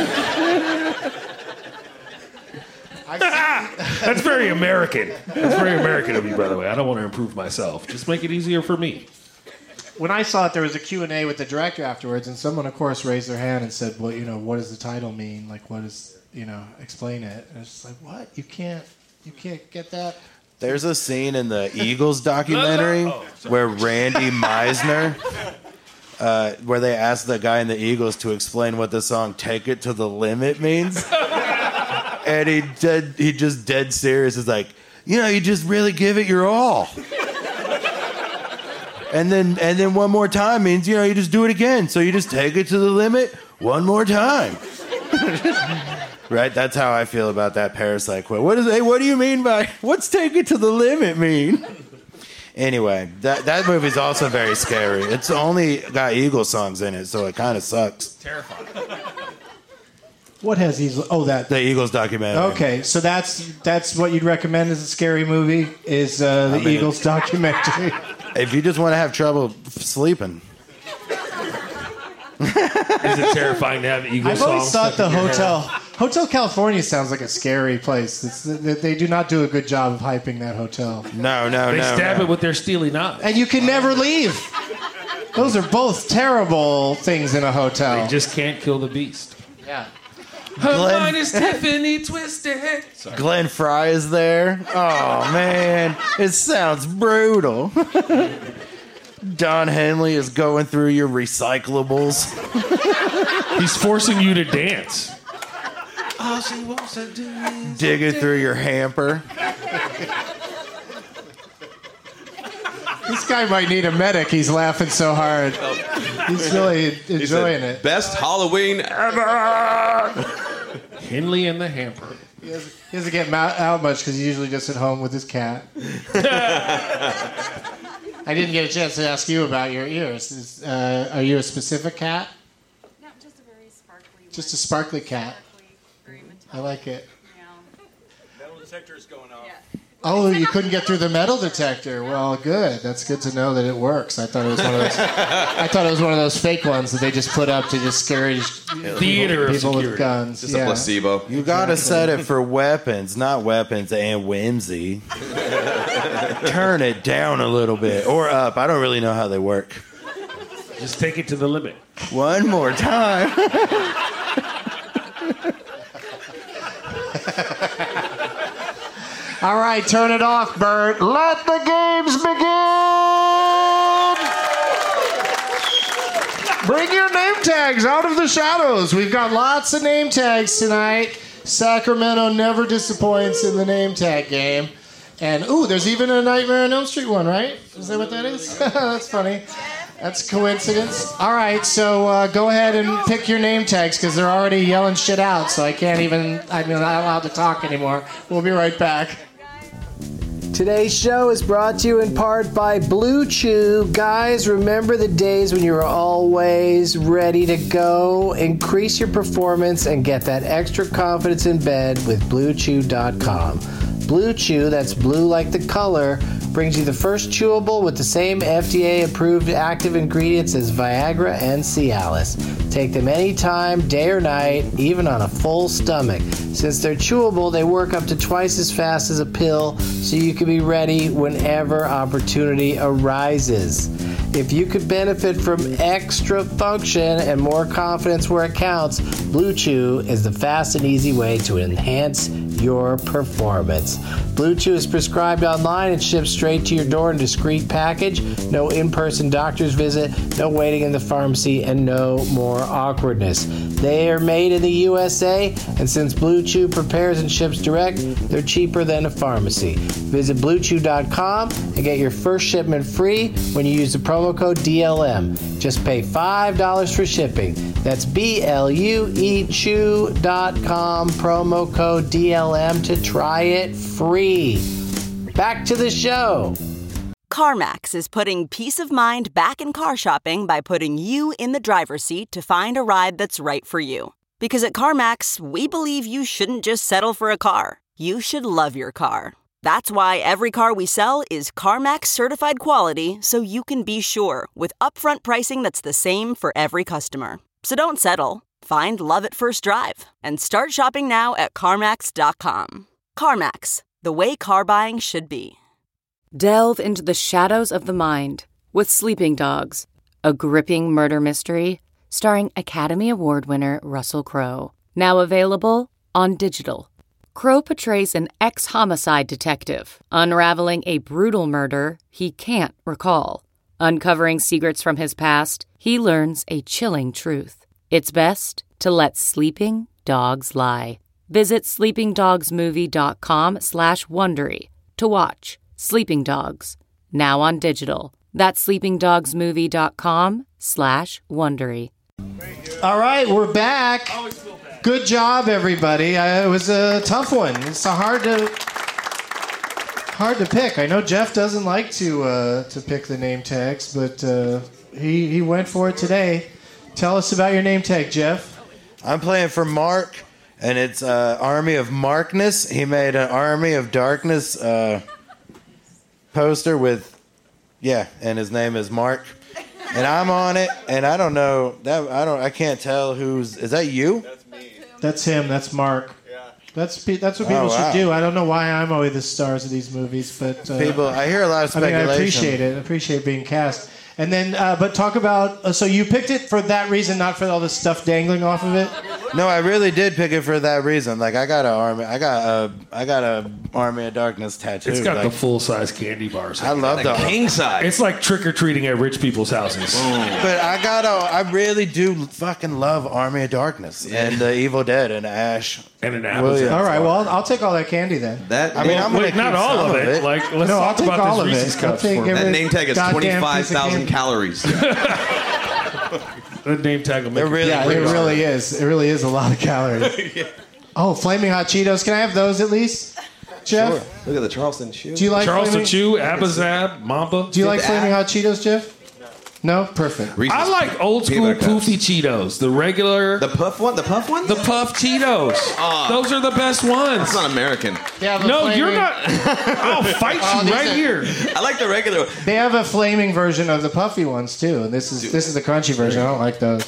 That's very American. That's very American of you, by the way. I don't want to improve myself. Just make it easier for me. When I saw it, there was a Q and A with the director afterwards, and someone, of course, raised their hand and said, well, you know, what does the title mean? Like, what is, you know, explain it. And it's just like, what? You can't, you can't get that? There's a scene in the Eagles documentary where Randy Meisner, uh, where they ask the guy in the Eagles to explain what the song "Take It to the Limit" means, and he dead, he just dead serious is like, you know, you just really give it your all, and then and then one more time means you know you just do it again, so you just take it to the limit one more time. Right, that's how I feel about that Parasite quote. What is? Hey, what do you mean by what's "take it to the limit" mean? Anyway, that that movie's also very scary. It's only got Eagles songs in it, so it kind of sucks. Terrifying. What has these? Oh, that. The Eagles documentary. Okay, so that's that's what you'd recommend as a scary movie is uh, the I mean, Eagles documentary. If you just want to have trouble f- sleeping, Is it terrifying to have Eagles I've songs? always thought stuck the in your head? hotel Hotel California sounds like a scary place. It's, they they do not do a good job of hyping that hotel. no, no, They no. stab no. it with their steely knives. And you can never leave. Those are both terrible things in a hotel. They just can't kill the beast. Yeah. Her Glenn- mind is Tiffany twisted. Glenn Fry is there. Oh, man. It sounds brutal. Don Henley is going through your recyclables. He's forcing you to dance. All she wants to do is Digging through your hamper. This guy might need a medic. He's laughing so hard. He's really He enjoying said, it. Best Halloween ever. Henley and the hamper. He doesn't, he doesn't get ma- out much because he's usually just at home with his cat. I didn't get a chance to ask you about your ears. Is, uh, are you a specific cat? No, just a very sparkly. Just a sparkly cat. Very metallic. I like it. Metal detector is going off. Yeah. Oh, you couldn't get through the metal detector. Well, good. That's good to know that it works. I thought it was one of those. I thought it was one of those fake ones that they just put up to discourage Theater of people with security. guns. Just yeah. a placebo. You gotta set it for weapons, not weapons and whimsy. Turn it down a little bit. Or up. I don't really know how they work. Just take it to the limit. One more time. All right, turn it off, Bert. Let the games begin. Bring your name tags out of the shadows. We've got lots of name tags tonight. Sacramento never disappoints in the name tag game. And, ooh, there's even a Nightmare on Elm Street one, right? Is that what that is? That's funny. That's coincidence. All right, so uh, go ahead and pick your name tags because they're already yelling shit out, so I can't even, I'm not allowed to talk anymore. We'll be right back. Today's show is brought to you in part by Blue Chew. Guys, remember the days when you were always ready to go? Increase your performance and get that extra confidence in bed with Blue Chew dot com. Blue Chew, that's blue like the color, brings you the first chewable with the same F D A-approved active ingredients as Viagra and Cialis. Take them anytime, day or night, even on a full stomach. Since they're chewable, they work up to twice as fast as a pill, so you can be ready whenever opportunity arises. If you could benefit from extra function and more confidence where it counts, Blue Chew is the fast and easy way to enhance your performance. Blue Chew is prescribed online and shipped straight to your door in a discreet package. No in-person doctor's visit, no waiting in the pharmacy, and no more awkwardness. They are made in the U S A, and since Blue Chew prepares and ships direct, they're cheaper than a pharmacy. Visit Blue Chew dot com and get your first shipment free when you use the promo code D L M. Just pay five dollars for shipping. That's B L U E Chew dot com, promo code D L M to try it free. Back to the show. CarMax is putting peace of mind back in car shopping by putting you in the driver's seat to find a ride that's right for you. Because at CarMax, we believe you shouldn't just settle for a car. You should love your car. That's why every car we sell is CarMax certified quality, so you can be sure with upfront pricing that's the same for every customer. So don't settle. Find love at first drive and start shopping now at CarMax dot com. CarMax, the way car buying should be. Delve into the shadows of the mind with Sleeping Dogs, a gripping murder mystery starring Academy Award winner Russell Crowe. Now available on digital. Crowe portrays an ex-homicide detective unraveling a brutal murder he can't recall. Uncovering secrets from his past, he learns a chilling truth. It's best to let sleeping dogs lie. Visit sleeping dogs movie dot com slash Wondery to watch Sleeping Dogs, now on digital. That's sleeping dogs movie dot com slash Wondery. All right, we're back. Good job, everybody. I, it was a tough one. It's a hard to hard to pick. I know Jeff doesn't like to uh, to pick the name tags, but uh, he he went for it today. Tell us about your name tag, Jeff. I'm playing for Mark, and it's uh, Army of Markness. He made an Army of Darkness uh, poster with, yeah, and his name is Mark. And I'm on it, and I don't know that I don't I can't tell who's is that you? That's me. That's him. That's Mark. Yeah. That's pe- that's what people Oh, wow. should do. I don't know why I'm always the stars of these movies, but uh, People, I hear a lot of I mean, speculation. I appreciate it. I appreciate being cast. And then, uh, but talk about. Uh, so you picked it for that reason, not for all the stuff dangling off of it. No, I really did pick it for that reason. Like I got a army, I got a, I got a Army of Darkness tattoo. It's got like, the full size candy bars. I love the king size. It's like trick or treating at rich people's houses. But I got a, I really do fucking love Army of Darkness and the Evil Dead and Ash and an apple. All right, well, I'll, I'll take all that candy then. That I mean, I'm gonna Wait, not keep all some of it. Like, let's No, I'll talk take about all this of Reese's it. I'll cups. take for me. every- that name tag has Goddamn piece of twenty-five thousand candy. calories. That name tag will make They're you really Yeah, pretty it hard. really is. It really is a lot of calories. Oh, Flaming Hot Cheetos. Can I have those at least, Jeff? Sure. Look at the Charleston shoe. Do you like Charleston Flaming- Chew, Abazab, Mamba. Do you like the Flaming app? Hot Cheetos, Jeff? No? Perfect. Reese's I like old school peanut butter cups. poofy Cheetos. The regular, The puff one? The puff one? the puff Cheetos. Those are the best ones. That's not American. They have a No, flaming- you're not. I'll fight Oh, you these right are- here. I like the regular one. They have a flaming version of the puffy ones too, and this is this is the crunchy version. I don't like those.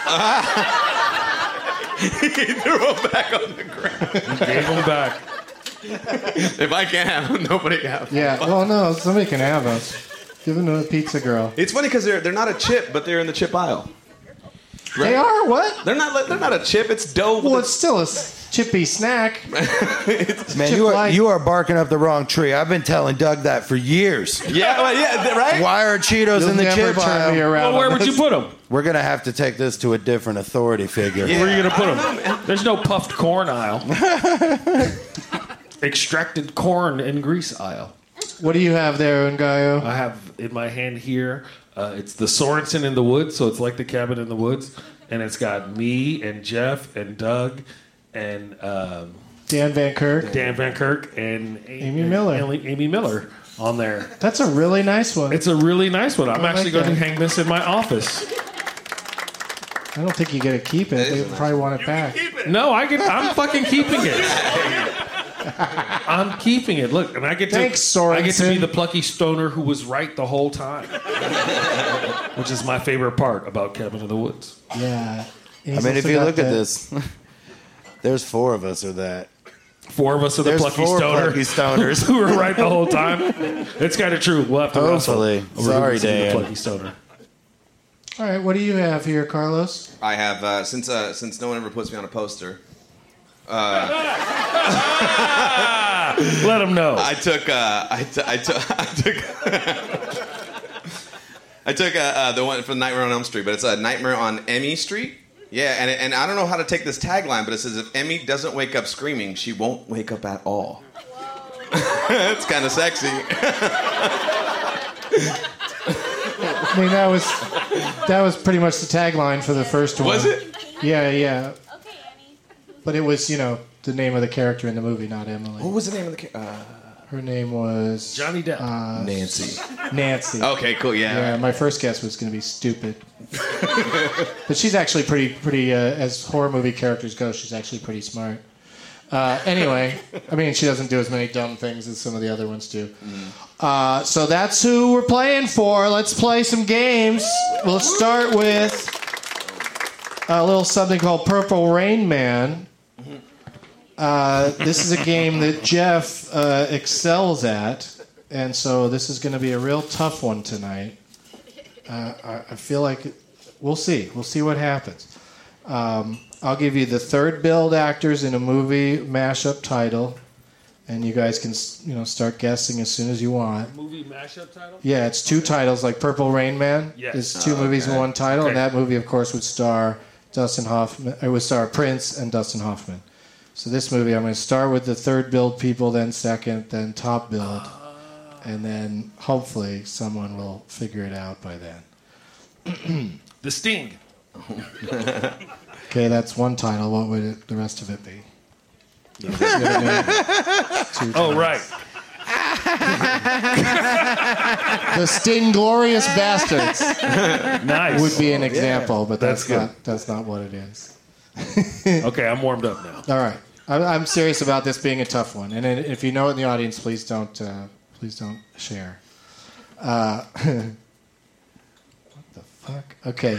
He threw them back on the ground. Gave them back. If I can't have them, nobody can have them. Yeah. Well, no, somebody can have those. Give them to a pizza girl. It's funny because they're they're not a chip, but they're in the chip aisle. They are what? They're not. They're not a chip. It's dough. Well, with it's still a s- chippy snack. Man, Chip you are light. you are barking up the wrong tree. I've been telling Doug that for years. a, yeah, well, yeah, th- right. Why are Cheetos You'll in the never chip turn me aisle? around. Well, where on would you this. put them? We're gonna have to take this to a different authority figure. Where are you gonna put them? There's no puffed corn aisle. Extracted corn and grease aisle. What do you have there, Ngayo? I have in my hand here. Uh, it's the Sorensen in the Woods, so it's like the cabin in the woods, and it's got me and Jeff and Doug and um, Dan Van Kirk. Dan Van Kirk and Amy Miller. Amy, Amy Miller on there. That's a really nice one. It's a really nice one. I'm I like actually going to that. hang this in my office. I don't think you get to keep it. They probably want it back. No, I get. I'm fucking keeping it. I'm keeping it. Look, and I get to. Thanks, I get to be Sorensen. the plucky stoner who was right the whole time, which is my favorite part about Cabin in the Woods. Yeah. I mean, if you look at this, there's four of us or that. Four of us are the There's plucky four stoner plucky stoners. who were right the whole time. It's kind of true. We'll have to Hopefully. wrestle over Sorry, who's the Dan. plucky stoner. All right, what do you have here, Carlos? I have uh, since uh, since no one ever puts me on a poster. Let them know. I took uh, I, t- I took I took I took uh, uh, the one from Nightmare on Elm Street, but it's a Nightmare on Emmy Street. Yeah, and and I don't know how to take this tagline, but it says if Emmy doesn't wake up screaming, she won't wake up at all. It's kind of sexy. I mean, that was that was pretty much the tagline for the first one. Was it? Yeah, yeah. But it was, you know, the name of the character in the movie, not Emily. What was the name of the character? Uh, Her name was Johnny Depp. Uh, Nancy. Nancy. Okay, cool. Yeah. Yeah, my first guess was going to be stupid. But she's actually pretty, pretty. Uh, as horror movie characters go, she's actually pretty smart. Uh, anyway, I mean, she doesn't do as many dumb things as some of the other ones do. Uh, so that's who we're playing for. Let's play some games. We'll start with a little something called Purple Rain Man. Uh, this is a game that Jeff uh, excels at, and so this is going to be a real tough one tonight. Uh, I, I feel like it, we'll see. We'll see what happens. Um, I'll give you the third billed actors in a movie mashup title, and you guys can, you know, start guessing as soon as you want. Movie mashup title? Yeah, it's two titles, like Purple Rain Man. Yes. It's two Oh, movies in okay. one title, and Okay. that movie, of course, would star Dustin Hoffman. It would star Prince and Dustin Hoffman. So this movie, I'm going to start with the third billed people, then second, then top billed, and then hopefully someone will figure it out by then. The Sting. Okay, that's one title. What would it, the rest of it be? You guys got a name? Two Oh, titles. right. The Sting-Glorious Bastards Nice. would be an example, but That's that's, good. not that's not what it is. Okay, I'm warmed up now. All right, I'm, I'm serious about this being a tough one, and if you know it in the audience, please don't uh, please don't share. Uh, what the fuck? Okay.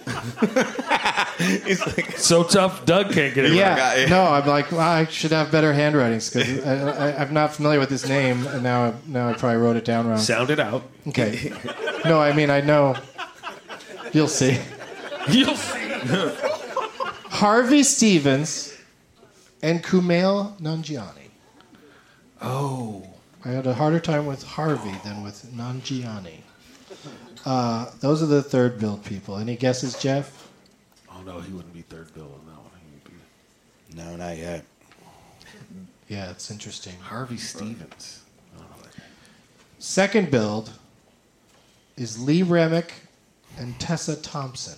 He's like, So tough, Doug can't get it Yeah. guy, yeah. No, I'm like, well, I should have better handwritings because I, I, I'm not familiar with this name, and now I, now I probably wrote it down wrong. Sound it out. Okay. No, I mean I know. You'll see. You'll see. Harvey Stevens and Kumail Nanjiani. Oh. I had a harder time with Harvey than with Nanjiani. Uh, those are the third build people. Any guesses, Jeff? Oh, no, he wouldn't be third bill on that one. He would be... No, not yet. Yeah, it's interesting. Harvey Stevens. Second build is Lee Remick and Tessa Thompson.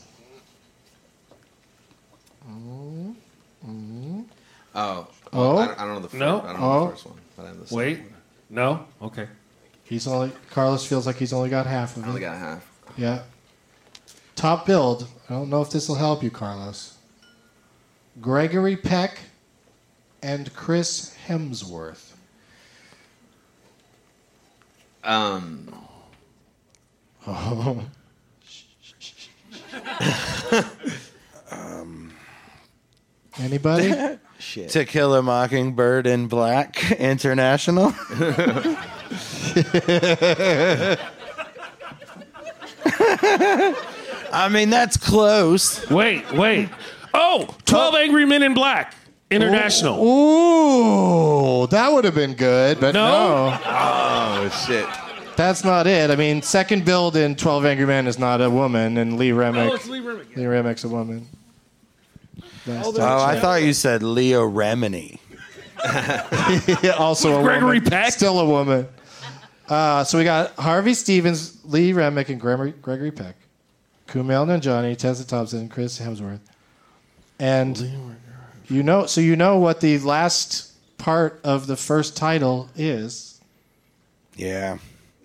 Mm, mm. Oh. Oh. I don't, I don't know the first, No? I don't know Oh. the first one. But I have the second Wait. one. No? Okay. He's only Carlos feels like he's only got half of I it. only got half. Yeah. Top build. I don't know if this will help you, Carlos. Gregory Peck and Chris Hemsworth. Um. Oh. um. Anybody? Shit. To Kill a Mockingbird in Black International. I mean, that's close. Wait, wait. Oh, twelve Angry Men in Black International. Ooh, that would have been good, but No? no. Oh, shit. That's not it. I mean, second build in twelve Angry Men is not a woman, and Lee Remick. Oh, it's Lee Remick. Lee Remick's a woman. Last Oh, time. I thought you said Leo Remini. Also a Gregory woman. Peck? Still a woman. Uh, so we got Harvey Stevens, Lee Remick, and Gregory, Gregory Peck. Kumail Nanjiani, Tessa Thompson, and Chris Hemsworth. And you know, so you know what the last part of the first title is. Yeah.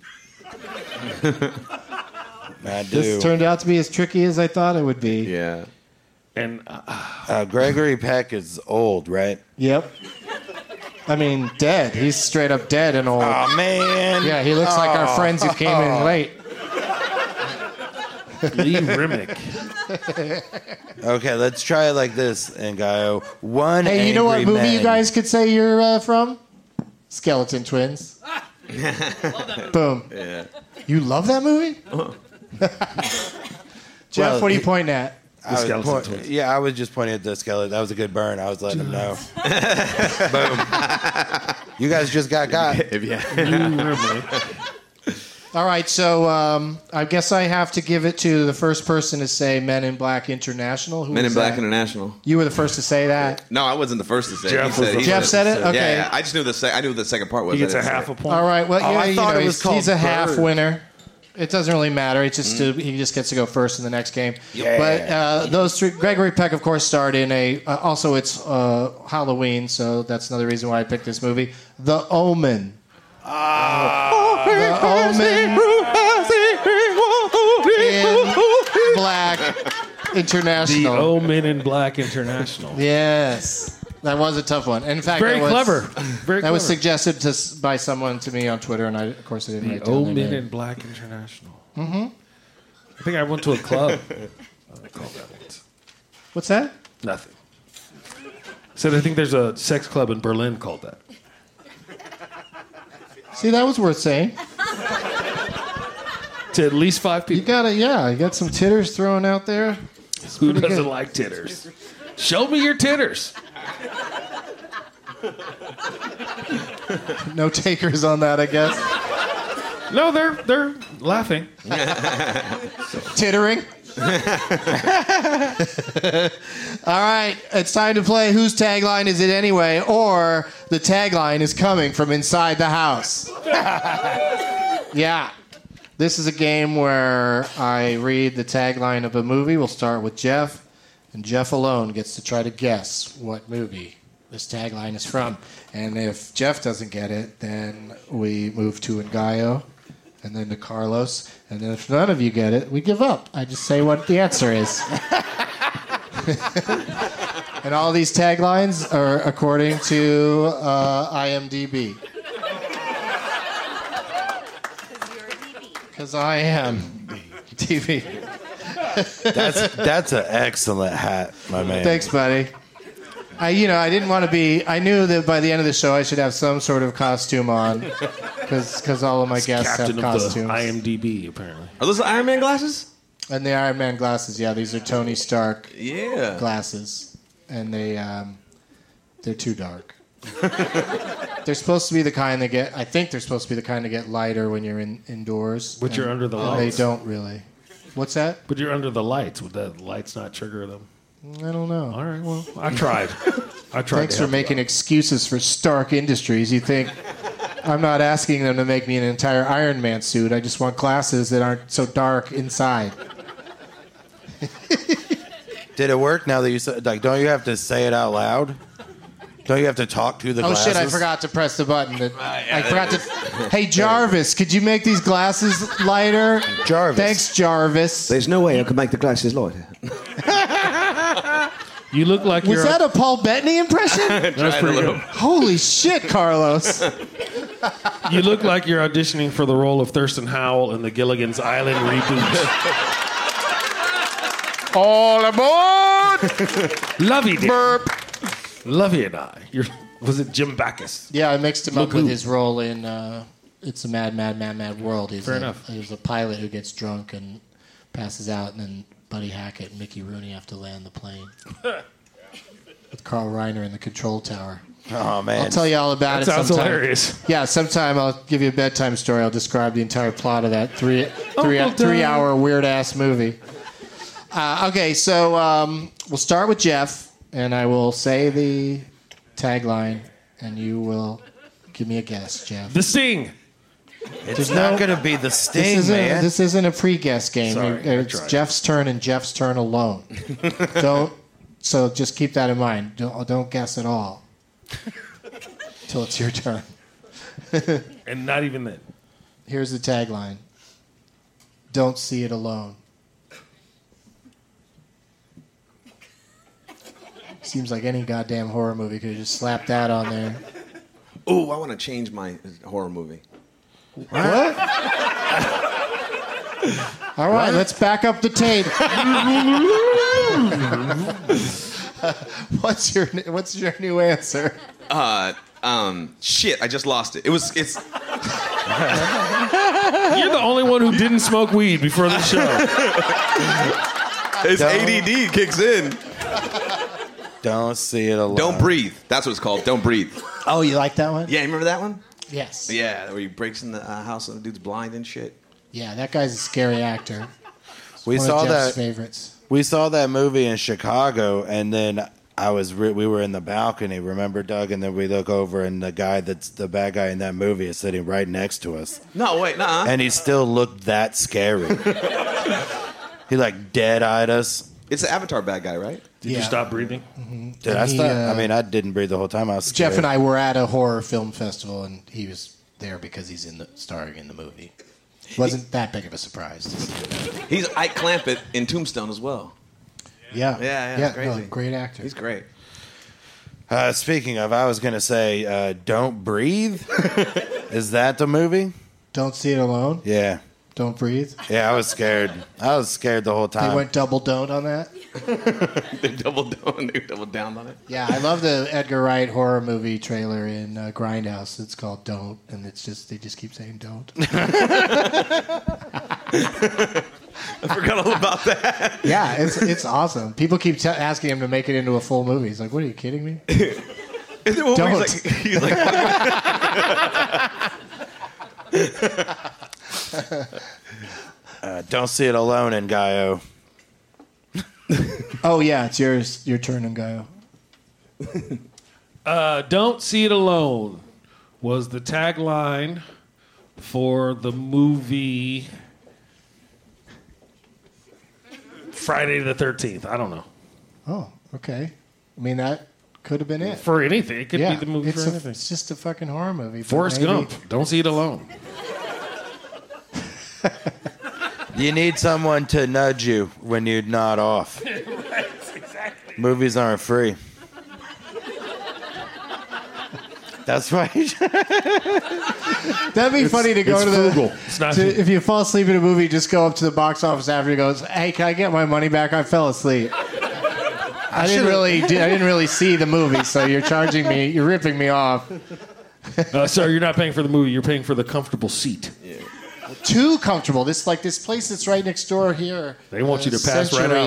I do. This turned out to be as tricky as I thought it would be. Yeah. And uh, uh, Gregory Peck is old, right? Yep. I mean, dead. He's straight up dead and old. Oh, man. Yeah, he looks like our friends who came in late. Lee Remick. Okay, let's try it like this and go one. Hey, you know what Angry movie Men. you guys could say you're uh, from? Skeleton Twins. Boom. Yeah. You love that movie? Jeff, Well, what are you he- pointing at? I was Skeleton point- Twins. yeah, I was just pointing at the skeleton. That was a good burn. I was letting him know. Boom. You guys just got got. Yeah. Lee Remick. All right, so um, I guess I have to give it to the first person to say Men in Black International. Who Men in was Black that? International. You were the first to say that. No, I wasn't the first to say Jeff it. He was said, the he Jeff said it? Yeah, Okay. yeah, I just knew the sec- I knew the second part was. He gets I a didn't say half it. a point. All right, well, Oh, yeah, I you thought know, it was he's, called he's a half Bird. winner. It doesn't really matter. It's just to, he just gets to go first in the next game. Yeah. But uh, those three, Gregory Peck, of course, starred in a. Uh, also, it's uh, Halloween, so that's another reason why I picked this movie, The Omen. Ah. The Omen in Black The International. O Men in Black International. Yes. That was a tough one. In fact, Very that was, clever. Very That clever. was suggested to, s- by someone to me on Twitter, and I, of course, I didn't The write down O their Men name. in Black International. Mm-hmm. I think I went to a club. I called that once. What's that? Nothing. Said I think there's a sex club in Berlin called that. See, that was worth saying. To at least five You people. got to yeah, you got some titters thrown out there. Who pretty doesn't good. like titters? Show me your titters. No takers on that, I guess. No, they're they're laughing. Tittering. All right, it's time to play Whose Tagline Is It Anyway? Or the tagline is coming from inside the house. Yeah. This is a game where I read the tagline of a movie. We'll start with Jeff, and Jeff alone gets to try to guess what movie this tagline is from. And if Jeff doesn't get it, then we move to Ngayo, and then to Carlos. And then if none of you get it, we give up. I just say what the answer is. And all these taglines are according to uh, IMDb. Because I am T V. That's that's an excellent hat, my man. Thanks, buddy. I, you know, I didn't want to be. I knew that by the end of the show, I should have some sort of costume on, because all of my guests Captain have of costumes. the IMDb, apparently. Are those the Iron Man glasses? And the Iron Man glasses, yeah, these are Tony Stark Yeah. glasses. and they um, they're too dark. They're supposed to be the kind that get. I think they're supposed to be the kind that get lighter when you're in indoors. But you're under the and lights. They don't really. What's that? But you're under the lights. Would the lights not trigger them? I don't know. All right. Well, I tried. I tried. Thanks to for help making you out. excuses for Stark Industries. You think I'm not asking them to make me an entire Iron Man suit. I just want glasses that aren't so dark inside. Did it work now that you said, like, don't you have to say it out loud? Don't you have to talk to the Oh glasses? shit, I forgot to press the button. That- I forgot to. Hey Jarvis, could you make these glasses lighter? Jarvis. Thanks, Jarvis. There's no way I could make the glasses lighter. You look like Was you're. that a Paul Bettany impression? That's pretty good. Holy shit, Carlos. You look like you're auditioning for the role of Thurston Howell in the Gilligan's Island reboot. All aboard! Lovey did. Burp. Lovey and I. You're, was it Jim Backus? Yeah, I mixed him Look up with who. his role in uh, It's a Mad, Mad, Mad, Mad World. He's Fair a, enough. He's a pilot who gets drunk and passes out, and then Buddy Hackett and Mickey Rooney have to land the plane. With Carl Reiner in the control tower. Oh, man. I'll tell you all about That it sounds sometime. hilarious. Yeah, sometime I'll give you a bedtime story. I'll describe the entire plot of that three three Uncle three Tom. hour weird ass movie. Uh, okay, so um, we'll start with Jeff, and I will say the tagline, and you will give me a guess, Jeff. The Sting. It's There's not no- going to be the This Sting, isn't, man. this isn't a pre-guess game. Sorry, You- I it's tried. Jeff's turn and Jeff's turn alone. Don't. So just keep that in mind. Don't, don't guess at all until it's your turn. And not even then. Here's the tagline. Don't see it alone. Seems like any goddamn horror movie could have just slapped that on there. Oh, I want to change my horror movie. What? All right, let's back up the tape. what's your What's your new answer? Uh, um, shit, I just lost it. It was, it's, You're the only one who didn't smoke weed before the show. it's A D D kicks in. Don't see it alone. Don't breathe. That's what it's called. Don't breathe. Oh, you like that one? Yeah, you remember that one? Yes. Yeah, where he breaks in the uh, house and the dude's blind and shit. Yeah, that guy's a scary actor. We One saw of Jeff's that. favorites. We saw that movie in Chicago, and then I was re- we were in the balcony. Remember, Doug? And then we look over, and the guy that's the bad guy in that movie is sitting right next to us, No, wait, nah. and he still looked that scary. He like dead-eyed us. It's the Avatar bad guy, right? Did Yeah. you stop breathing? Did And I he, stop? uh, I mean, I didn't breathe the whole time. I was scared. Jeff and I were at a horror film festival, and he was there because he's in the starring in the movie. Wasn't that big of a surprise. To see that. He's Ike Clampett in Tombstone as well. Yeah, Yeah, yeah, yeah, crazy. no, great actor. He's great. Uh, speaking of, I was gonna say, uh, "Don't Breathe." Is that the movie? Don't see it alone. Yeah, Don't breathe. yeah. I was scared. I was scared the whole They time. went double don't on that. They doubled down, they doubled down on it. Yeah, I love the Edgar Wright horror movie trailer in uh, Grindhouse. It's called Don't, and it's just they just keep saying don't. I forgot all about that. Yeah, it's it's awesome. People keep t- asking him to make it into a full movie. He's like, "What are you kidding me?" Is it one where Don't. He's like, he's like Uh, don't see it alone in Gaio. Oh yeah, it's yours. Your turn, Ngaio. Uh, Don't See It Alone was the tagline for the movie Friday the thirteenth. I don't know. Oh, okay. I mean that could have been it. For anything. It could yeah, be the movie it's, for a, anything. it's just a fucking horror movie. but Forrest maybe- Gump. Don't See It Alone. You need someone to nudge you when you're not off. Right, exactly. Movies aren't free. That's why. That'd be funny to go it's to frugal. the. It's not- To, if you fall asleep in a movie, just go up to the box office after. He goes, "Hey, can I get my money back? I fell asleep. I didn't really. do- I didn't really see the movie, so you're charging me. You're ripping me off. Uh, sir, you're not paying for the movie. You're paying for the comfortable seat. Too comfortable. This like this place that's right next door here. They want you uh, to pass right Century, out.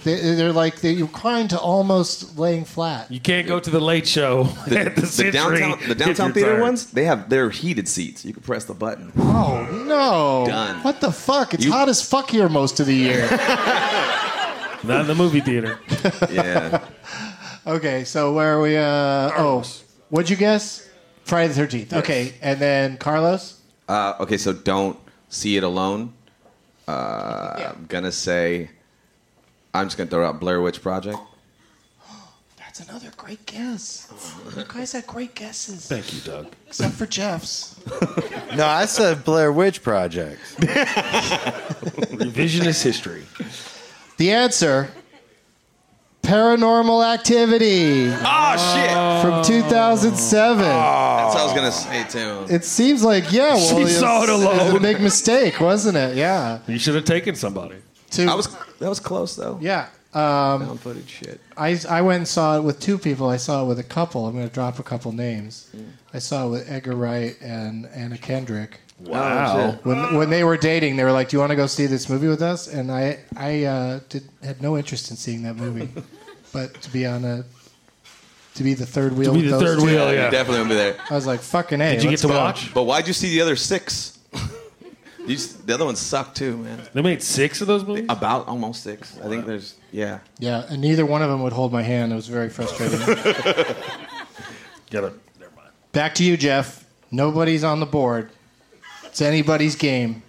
They, they're like they, you're crying to almost laying flat. You can't go to the late show The, at the, the Century downtown, the if downtown you're theater tired. ones, they have their heated seats. You can press the button. Oh no! Done. What the fuck? It's You- hot as fuck here most of the year. Not in the movie theater. Yeah. Okay, so where are we? Uh, oh, what'd you guess? Friday the thirteenth. Okay, and then Carlos. Uh, okay, so don't see it alone. Uh, I'm gonna say, I'm just gonna throw out Blair Witch Project. That's another great guess. You guys had great guesses. Thank you, Doug. Except for Jeff's. No, I said Blair Witch Project. Revisionist history. The answer: Paranormal Activity Oh shit! from two thousand seven. That's what I was gonna say too. It seems like yeah. Well, She was, saw it alone. was a big mistake, wasn't it? Yeah. You should have taken somebody. Two. I was that was close though. Yeah. Um, Found footage shit. I, I went and saw it with two people. I saw it with a couple. I'm going to drop a couple names. I saw it with Edgar Wright and Anna Kendrick. Wow. When when they were dating, they were like, "Do you want to go see this movie with us?" And I I uh, did had no interest in seeing that movie, but to be on a to be the third wheel. To be with the those third two, wheel, You yeah. definitely won't be there. I was like, "Fucking A." Did you get let's to go. watch? But why'd you see the other six? You just, the other ones suck too, man. They made six of those movies? About almost six. I think there's yeah. Yeah, and neither one of them would hold my hand. It was very frustrating. Get it. Never mind. Back to you, Jeff. Nobody's on the board. It's anybody's game.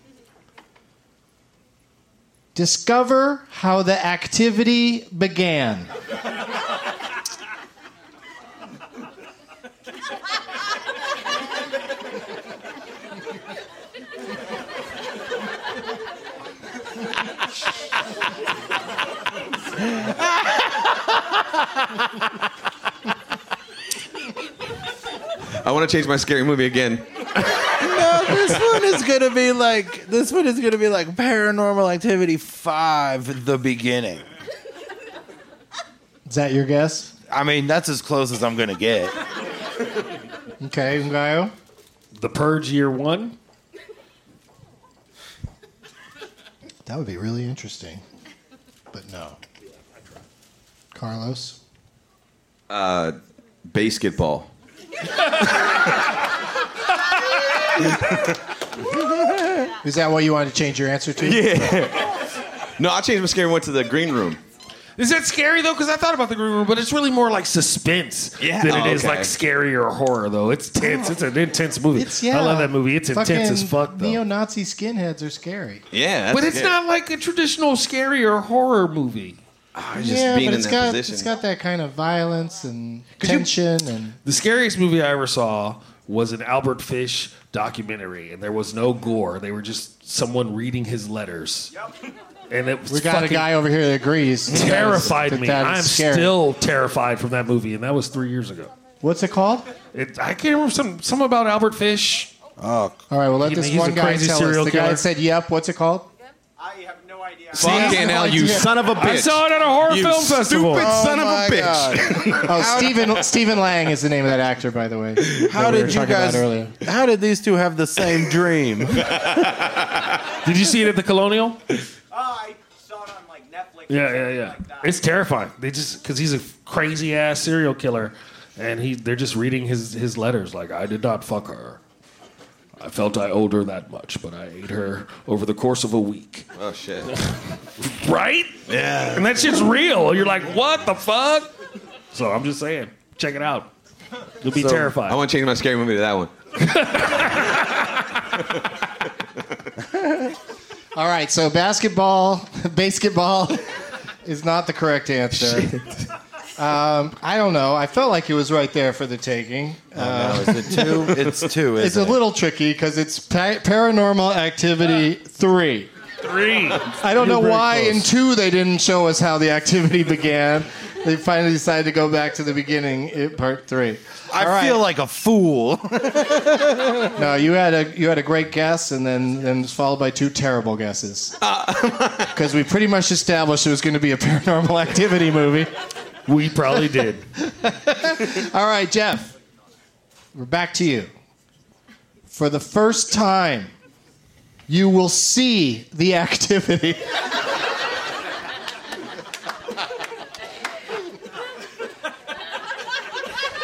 Discover how the activity began. I want to change my scary movie again. No, this one is gonna be like this one is gonna be like Paranormal Activity five, the beginning. Is that your guess? I mean, that's as close as I'm gonna get. Okay, Ngayo. The Purge Year One. That would be really interesting. But no. Carlos. Uh, basketball. Is that what you wanted to change your answer to? Yeah. No, I changed my scary one to the green room. Is that scary though? Because I thought about the Green Room, but it's really more like suspense Yeah. than it Oh, is okay. like scary or horror. Though it's tense. It's an intense movie. It's yeah. I love that movie. It's intense Fucking as fuck though. Neo-Nazi skinheads are scary. Yeah, that's but it's good. not like a traditional scary or horror movie. Oh, just yeah, being but in it's that got position. it's got that kind of violence and you- tension and The scariest movie I ever saw was an Albert Fish documentary, and there was no gore. They were just someone reading his letters. And it was we got a fucking guy over here that agrees. terrified that me. that is I'm scary. still terrified from that movie, and that was three years ago. What's it called? It, I can't remember some some about Albert Fish. Oh, All right, well, let He- this he's one a guy crazy tell us. serial The guy killer. that said, "Yep." What's it called? I have no idea. Fucking hell, you son of a bitch. I saw it at a horror You film festival. stupid son of my a bitch. God. Oh, Stephen Stephen Lang is the name of that actor, by the way. How that we were did you talking about guys? earlier. How did these two have the same dream? Did you see it at the Colonial? Oh, I saw it on like Netflix. or Yeah, yeah, something yeah. Like that. It's terrifying. They just because he's a crazy ass serial killer, and he they're just reading his his letters like, I did not fuck her. I felt I owed her that much, but I ate her over the course of a week. Oh shit. Right? Yeah. And that shit's real. You're like, what the fuck? So I'm just saying, check it out. You'll be So, terrified. I want to change my scary movie to that one. All right, so basketball, basketball is not the correct answer. Um, I don't know. I felt like it was right there for the taking. Uh, No, is it two? It's two. it's Isn't a little tricky because it's pa- Paranormal Activity three. Three. I don't know You're very why close. in two they didn't show us how the activity began. They finally decided to go back to the beginning in part three. I All right. feel like a fool. No, you had a you had a great guess, and then then it's followed by two terrible guesses. Because we pretty much established it was going to be a Paranormal Activity movie. We probably did. All right, Jeff, we're back to you. For the first time, you will see the activity.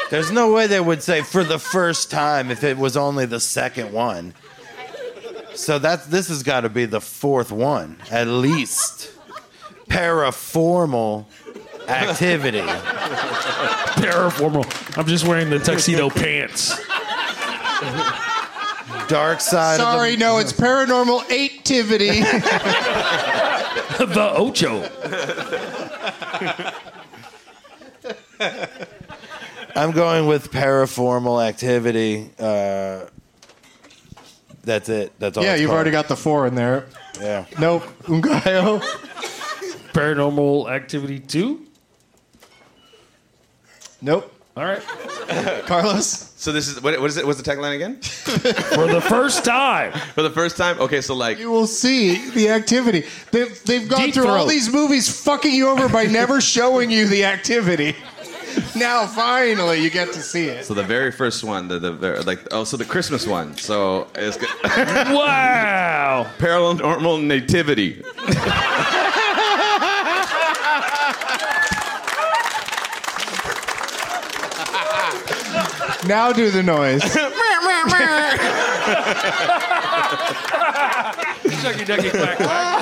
There's no way they would say for the first time if it was only the second one. So that's this has got to be the fourth one, at least. Paraformal activity. Paraformal. I'm just wearing the tuxedo pants. Dark side Sorry, of the... no, it's paranormal activity. The Ocho. I'm going with paraformal activity. Uh, that's it. That's all. Yeah, it's you've called. already got the four in there. Yeah. Nope. Ungayo. Paranormal Activity two? Nope. All right. Carlos? So this is what, what is it? What's the tagline again? For the first time. For the first time? Okay, so like You will see the activity. They've, they've gone Deep through all throat. these movies fucking you over by never showing you the activity. Now, finally, you get to see it. so the very first one, the the ver- like oh, so the Christmas one. So it's good. Wow. Paranormal nativity. Now do the noise. Chucky Ducky quack quack.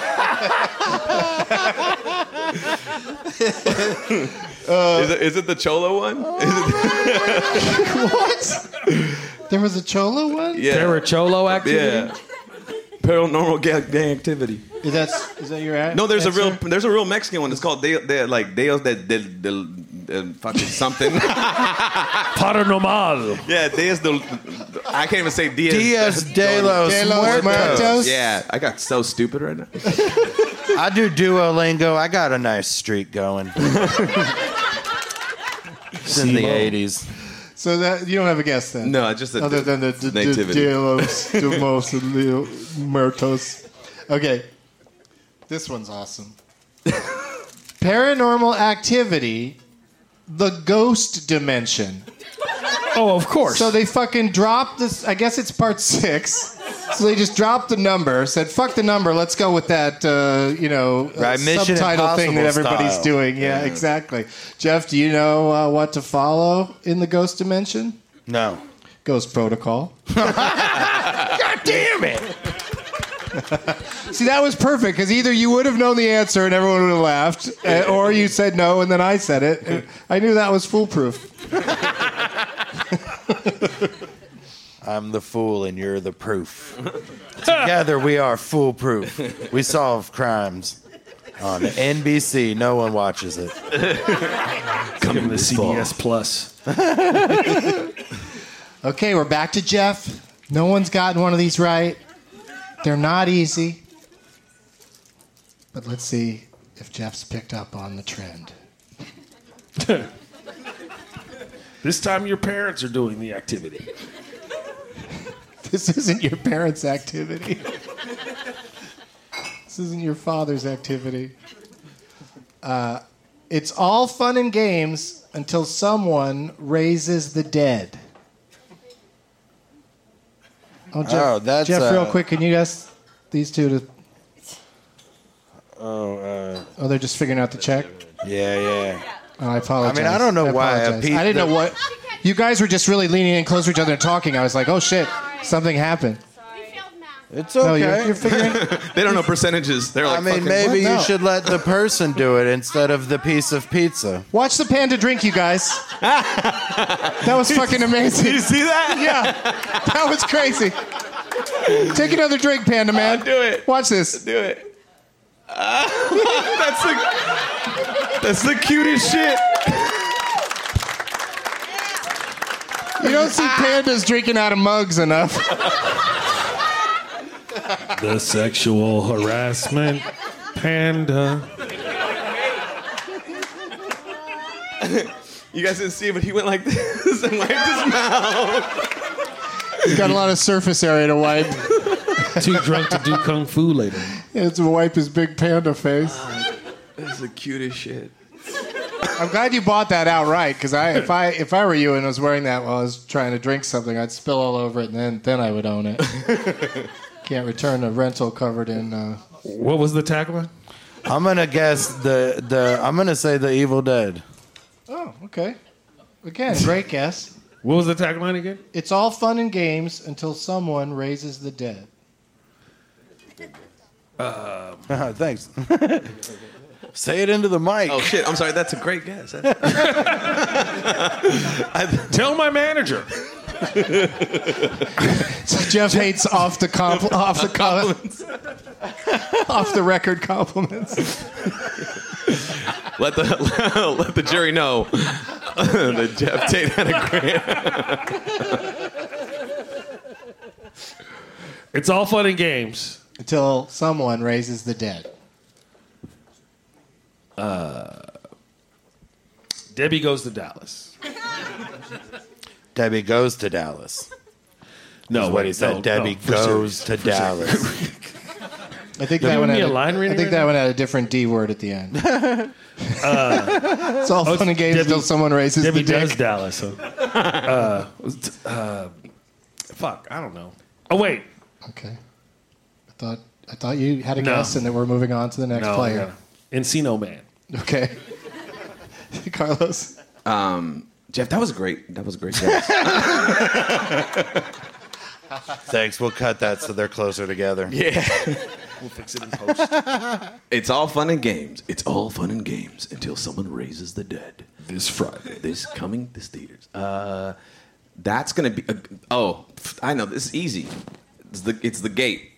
is, it, is it the Cholo one? Is it, What? There was a Cholo one? yeah. Paracholo Activity? Yeah. Paranormal gang, gang activity. Is that, is that your ad? No, there's a real answer? there's a real Mexican one. It's called they they like Deos de, de, de, de fucking something. Paranormal. Yeah, Deus de I can't even say Diaz. Diaz de los, De los Muertos. Muertos. Yeah, I got so stupid right now. I do Duolingo. I got a nice streak going. It's in the Simo. eighties. So that you don't have a guess then? No, just a Other than the, the, the nativity. Delos de los Muertos. Okay. This one's awesome. Paranormal Activity, the ghost dimension. Oh, of course. So they fucking dropped this. I guess it's part six. So they just dropped the number, said, fuck the number, let's go with that, uh, you know, uh, Right, Mission subtitle thing that Impossible everybody's style. doing. Yeah, exactly. Jeff, do you know uh, what to follow in the ghost dimension? No. Ghost Protocol. God damn it! See, that was perfect, because either you would have known the answer and everyone would have laughed, uh, or you said no and then I said it. I knew that was foolproof. I'm the fool and you're the proof. Together we are foolproof. We solve crimes. On N B C, no one watches it. Coming to C B S Plus. Okay, we're back to Jeff. No one's gotten one of these right. They're not easy. But let's see if Jeff's picked up on the trend. This time your parents are doing the activity. This isn't your parents' activity. This isn't your father's activity. Uh, it's all fun and games until someone raises the dead. Oh, Jeff, Oh, that's, Jeff, real uh, quick, can you ask these two to... Oh, uh, Oh, they're just figuring out the check? yeah, yeah. Oh, I apologize. I mean, I don't know why, uh, apologize. Pete, I didn't the- know what... You guys were just really leaning in close to each other and talking. I was like, oh, shit, something happened. It's okay. No, you're, you're figuring... They don't know percentages. They're like I mean, fucking, maybe what? you No. should let the person do it instead of the piece of pizza. Watch the panda drink, you guys. That was fucking amazing. Did you see that? Yeah, that was crazy. Take another drink, Panda Man. Uh, do it. Watch this. Do it. Uh, that's the that's the cutest shit. You don't see pandas drinking out of mugs enough. The sexual harassment panda. You guys didn't see it, but he went like this and wiped his mouth. He's got a lot of surface area to wipe. Too drunk to do kung fu later. He has to wipe his big panda face. That's the cutest shit. I'm glad you bought that outright, because I, if I if I were you and was wearing that while I was trying to drink something, I'd spill all over it, and then then I would own it. Can't return a rental covered in. Uh... What was the tagline? I'm gonna guess the the. I'm gonna say the Evil Dead. Oh, okay. Again, great guess. What was the tagline again? It's all fun and games until someone raises the dead. Uh, uh, thanks. Say it into the mic. Oh shit! I'm sorry. That's a great guess. Tell my manager. So Jeff hates off the compl- off the compliments, off the record compliments. Let the let the jury know that Jeff Tate had a great. It's all fun and games until someone raises the dead. Uh, Debbie Goes to Dallas. Debbie goes to Dallas. No, is what wait, he said. no, Debbie no, for goes serious, to for Dallas. I think You're that one giving had me a line reading I think right that now? one had a different D word at the end. Uh, It's all oh, fun and games Debbie- until someone raises Debbie the does dick. Dallas. Huh? uh, uh, fuck, I don't know. Oh wait, Okay. I thought I thought you had a No. guess, and then we're moving on to the next no, I player. gotta- Encino Man. Okay. Carlos. Um, Jeff, that was great. That was a great guess. Thanks. We'll cut that so they're closer together. Yeah. We'll fix it in post. It's all fun and games. It's all fun and games until someone raises the dead. This Friday. This coming this theaters. Uh, that's gonna be. A, oh, I know. This is easy. It's the it's the gate.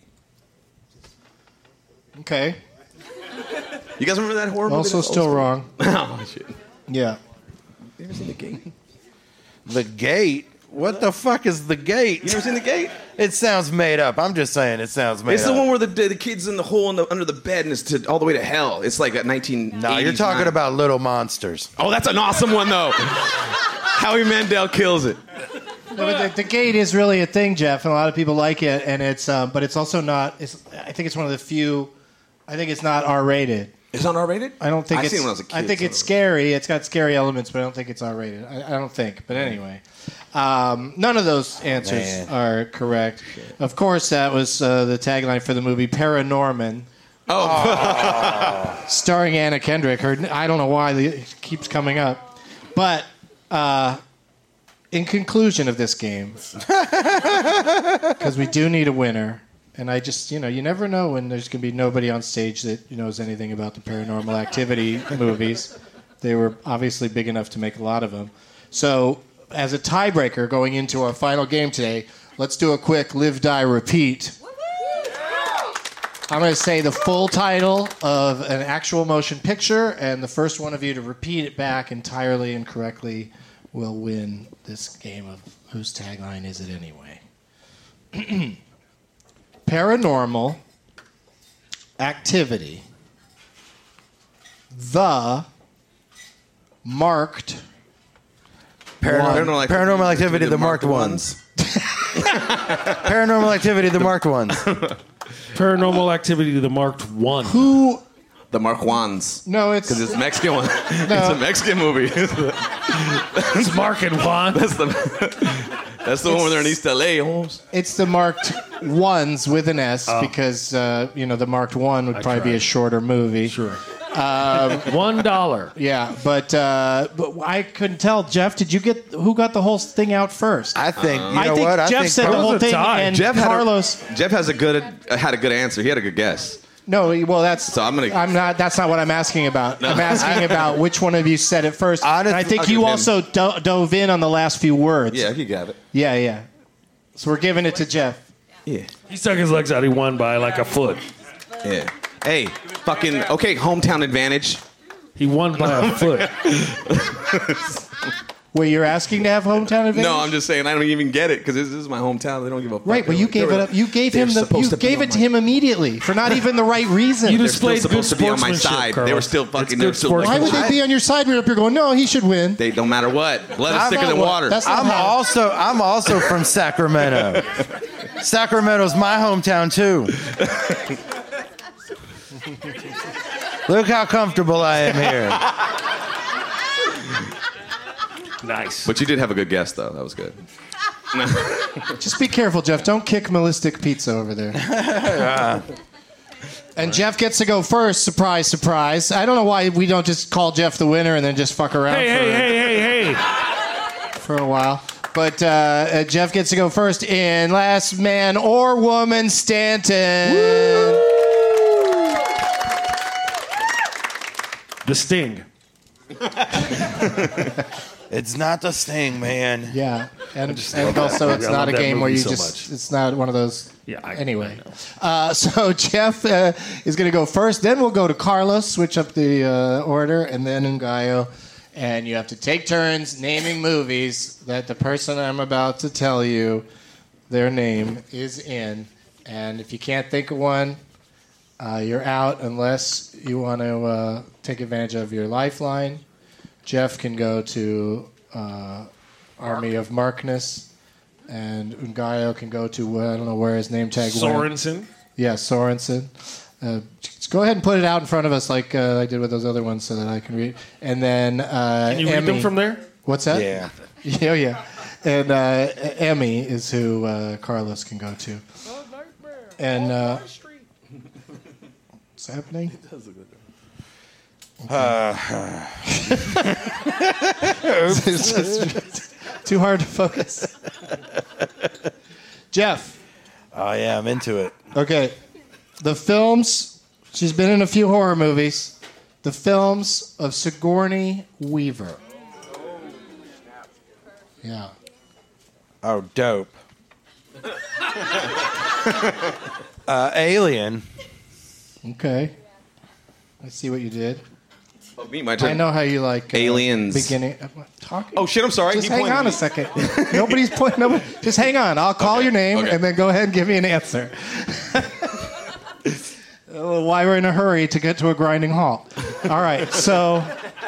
Okay. You guys remember that horror movie? Also That's still old school? wrong. Oh shit. Yeah. You ever seen the gate? The Gate? What the fuck is The Gate? You ever seen the gate? It sounds made up. I'm just saying it sounds made It's up. the one where the the kid's in the hole in the, under the bed and it's to all the way to hell. It's like a nineteen. No, you're talking about Little Monsters. Oh, that's an awesome one though. Howie Mandel kills it. No, but the, the gate is really a thing, Jeff, and a lot of people like it. And it's, uh, but it's also not. It's, I think it's one of the few. I think it's not R-rated. It's not R-rated? I don't think I it's. seen it when I was a kid, I think so- it's scary. It's got scary elements, but I don't think it's R-rated. I, I don't think. But anyway, um, none of those answers Man. are correct. Of course, that was uh, the tagline for the movie Paranorman. Oh, starring Anna Kendrick. Her, I don't know why it keeps coming up, but uh, in conclusion of this game, because we do need a winner, and I just, you know, you never know when there's going to be nobody on stage that knows anything about the Paranormal Activity movies. They were obviously big enough to make a lot of them. So, as a tiebreaker going into our final game today, let's do a quick live, die, repeat. I'm going to say the full title of an actual motion picture, and the first one of you to repeat it back entirely and correctly will win this game of Whose Tagline Is It Anyway? Paranormal Activity. The marked Paranormal, One. Paranormal Activity, the marked ones. Paranormal Activity, the marked ones. Paranormal Activity, the marked one. Who? The Mark Juans. No, it's Because it's a Mexican one. It's a Mexican movie. It's Mark and Juan. That's the that's the one where they're in East L A. Almost. It's the marked ones with an S because uh, you know the marked one would probably be a shorter movie. Sure. Um, One dollar. Yeah, but uh, but I couldn't tell. Jeff, did you get who got the whole thing out first? I think. You know I think what? I Jeff think said the Carlos whole a thing, tie. and Jeff had a- Carlos. Jeff has a good had a good answer. He had a good guess. No, well, that's. So I'm gonna- I'm not. That's not what I'm asking about. I'm asking about which one of you said it first. Honest- and I think I'll you give him- also do- dove in on the last few words. Yeah, he got it. yeah, yeah. So we're giving it to Jeff. Yeah, He stuck his legs out. He won by like a foot. yeah. Hey, fucking okay. Hometown advantage. He won by a foot. Wait, you're asking to have hometown advantage? No, I'm just saying I don't even get it because this is my hometown. They don't give a fuck. Right, but They you were- gave they it were- up. You gave they're him the. supposed You to be gave on it to my- him immediately for not even the right reason. You They're still displayed good supposed to be on my sportsmanship, side. They Carlos. were still fucking. It's They good were still like, Why would sportsmanship. they be on your side? We're up here going, no, he should win. They don't matter what. Let us stick it in what- water. that's not I'm how- also I'm also from Sacramento. Sacramento's my hometown too. Look how comfortable I am here. Nice. But you did have a good guess though. That was good. Just be careful, Jeff. Don't kick Melistic Pizza over there. And Jeff gets to go first. Surprise, surprise. I don't know why we don't just call Jeff the winner and then just fuck around. Hey, for hey, hey, hey, hey. for a while. But uh, uh, Jeff gets to go first in Last Man or Woman Stanton. Woo! The Sting. It's not the Sting, man. Yeah, and, just and love also that it's movie. I not a love that game where movie you so just, much. it's not one of those. Yeah, I- Anyway, I uh, so Jeff uh, is going to go first. Then we'll go to Carlos, switch up the uh, order, and then Ngaio. And you have to take turns naming movies that the person I'm about to tell you their name is in. And if you can't think of one, uh, you're out unless you want to uh, take advantage of your lifeline. Jeff can go to uh, Army of Markness, and Ngaio can go to, I don't know where his name tag went. Sorensen. Yeah, Sorensen. Uh, just go ahead and put it out in front of us like uh, I did with those other ones so that I can read. And then uh, Can you read Emmy. them from there? What's that? Yeah. Yeah, yeah. And uh, Emmy is who uh, Carlos can go to. And uh, what's happening? Uh, It's just too hard to focus. Jeff. Oh, yeah, I'm into it. Okay. The films, she's been in a few horror movies. The films of Sigourney Weaver. Yeah. Oh, dope. uh, Alien. Okay. I see what you did. Oh, me, my turn. I know how you like uh, Aliens. beginning. uh, Talking. Oh shit! I'm sorry. Just Keep hang pointing. on a second. Nobody's pointing. Nobody, just hang on. I'll call Okay, your name okay. and then go ahead and give me an answer. Uh, Why we're in a hurry to get to a grinding halt. All right, so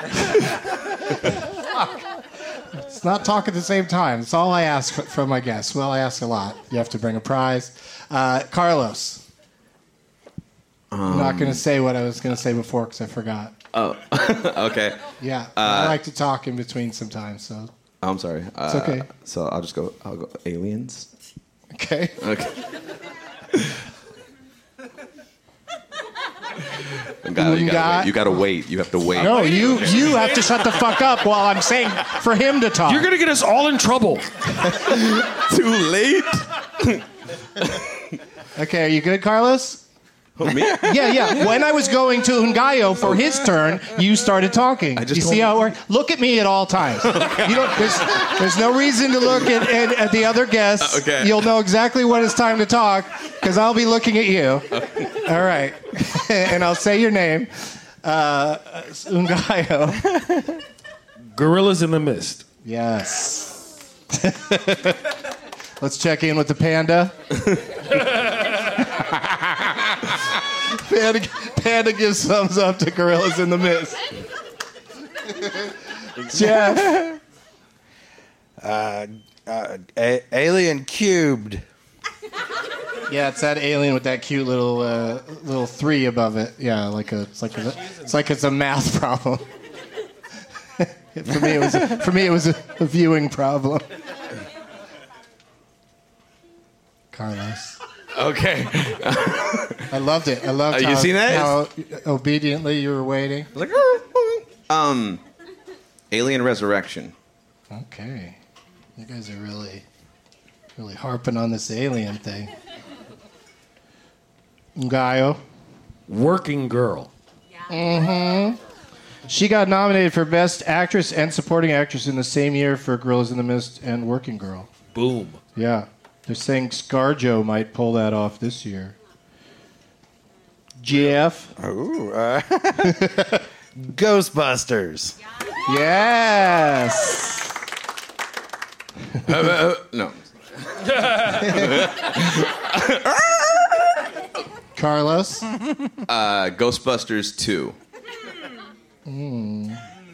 it's not talk at the same time. It's all I ask f- from my guests. Well, I ask a lot. You have to bring a prize. Uh, Carlos. I'm not going to say what I was going to say before because I forgot. Oh, okay. Yeah, Uh, I like to talk in between sometimes. So I'm sorry. Uh, It's okay. So I'll just go. I'll go. Aliens. okay. Okay. You gotta, you, gotta wait. you gotta wait. You have to wait. No, you you have to shut the fuck up while I'm saying for him to talk. You're going to get us all in trouble. Too late. Okay, are you good, Carlos? Who, me? Yeah, yeah. When I was going to Ngaio for his turn, you started talking. I just you told see him. how it works? Look at me at all times. You don't. There's, there's no reason to look at, at, at the other guests. Okay. You'll know exactly when it's time to talk because I'll be looking at you. All right, and I'll say your name, uh, Ngaio. Gorillas in the Mist. Yes. Let's check in with the panda. Panda, Panda gives thumbs up to Gorillas in the Mist. Jeff. Uh, uh, a- Alien Cubed. Yeah, it's that alien with that cute little uh, little three above it. Yeah, like a it's like a, it's like it's a math problem. for me, it was a, for me it was a, a viewing problem. Carlos. Okay. I loved it. I loved Uh, you how, seen that? how obediently you were waiting. Like, um, Alien Resurrection. Okay. You guys are really, really harping on this alien thing. Ngaio. Working Girl. Mm-hmm. She got nominated for Best Actress and Supporting Actress in the same year for Gorillas in the Mist and Working Girl. Boom. Yeah. They're saying ScarJo might pull that off this year. Jeff. Ooh, uh, Ghostbusters. Yes. Uh, uh, no. Carlos. Uh, Ghostbusters two. Mm.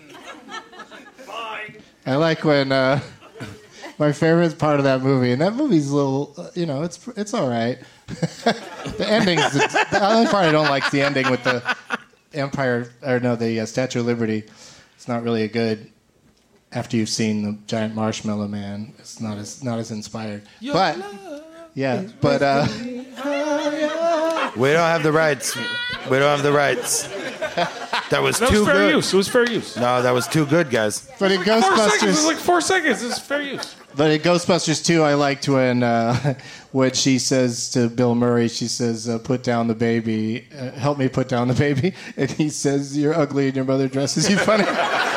I like when uh, my favorite part of that movie, and that movie's a little, uh, you know, it's it's all right. The ending's the, the only part I don't like is the ending with the Empire, or no, the uh, Statue of Liberty. It's not really a good. After you've seen the giant Marshmallow Man, it's not as not as inspired. Your but yeah, but uh, We don't have the rights. We don't have the rights. That was That too was fair good. use. It was fair use. No, that was too good, guys. But in Four seconds. It was Ghostbusters, like four seconds. It's fair use. but in Ghostbusters two, I liked when uh, when she says to Bill Murray, she says, uh, "Put down the baby, uh, help me put down the baby," and he says, "You're ugly and your mother dresses you funny."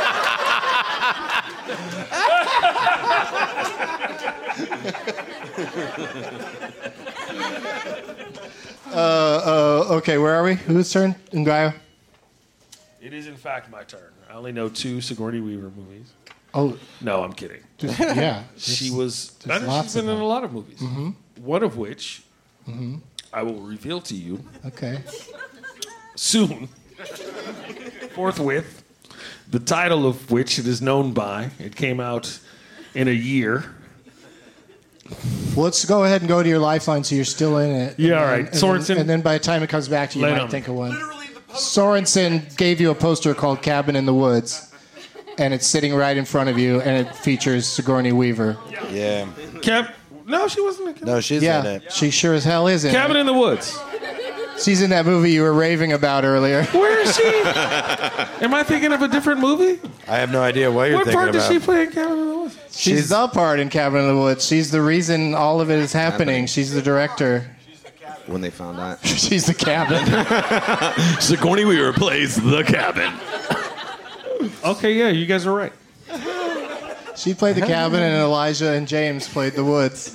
uh, uh, okay, where are we? Whose turn? Ngaio? It is, in fact, my turn. I only know two Sigourney Weaver movies. Oh, No, I'm kidding. just, yeah. She there's- was. I there's know lots she's been of in them. a lot of movies. Mhm. One of which Mm-hmm. I will reveal to you Okay. soon, forthwith. The title of which it is known by. It came out in a year. Well, let's go ahead and go to your lifeline so you're still in it. Yeah, all And right. then- and Sorensen. then, and then by the time it comes back to you, Lay you it might on think me. of one. Sorensen gave you a poster called Cabin in the Woods, and it's sitting right in front of you, and it features Sigourney Weaver. Yeah. Cap. No, she wasn't. In No, she's yeah, in it. she sure as hell is in Cabin it. in the Woods. She's in that movie you were raving about earlier. Where is she? Am I thinking of a different movie? I have no idea what you're What thinking part about. does she play in Cabin in the Woods? She's, She's- the part in Cabin in the Woods. She's the reason all of it is happening. She's the director. When they found out. She's the cabin. Sigourney Weaver plays the cabin. Okay, yeah, you guys are right. She played the cabin, and Elijah and James played the woods.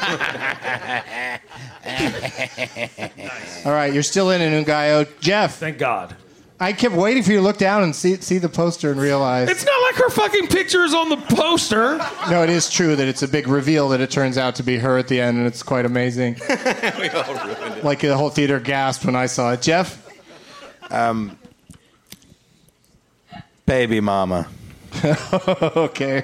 All right, you're still in it, Ngaio. Jeff, Thank God. I kept waiting for you to look down and see see the poster and realize. It's not like her fucking picture is on the poster. No, it is true that it's a big reveal that it turns out to be her at the end, and it's quite amazing. We all ruined it. Like the whole theater gasped when I saw it. Jeff? Um, baby mama. Okay.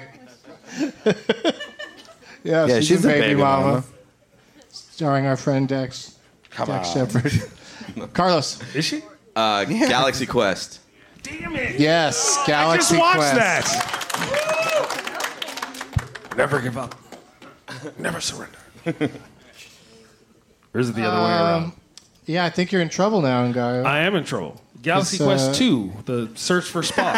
yeah, Yeah, she's, she's a a baby, baby mama. mama. Starring our friend Dex. Come Dex on. Shepard. Carlos. Is she? Uh, Galaxy Quest. Damn it. Yes, I Galaxy just watched Quest. that. Never give up. Never surrender. Or is it the other way around? Um, Yeah, I think you're in trouble now, Ngaio. I am in trouble. Galaxy It's, uh, Quest two, the search for Spock.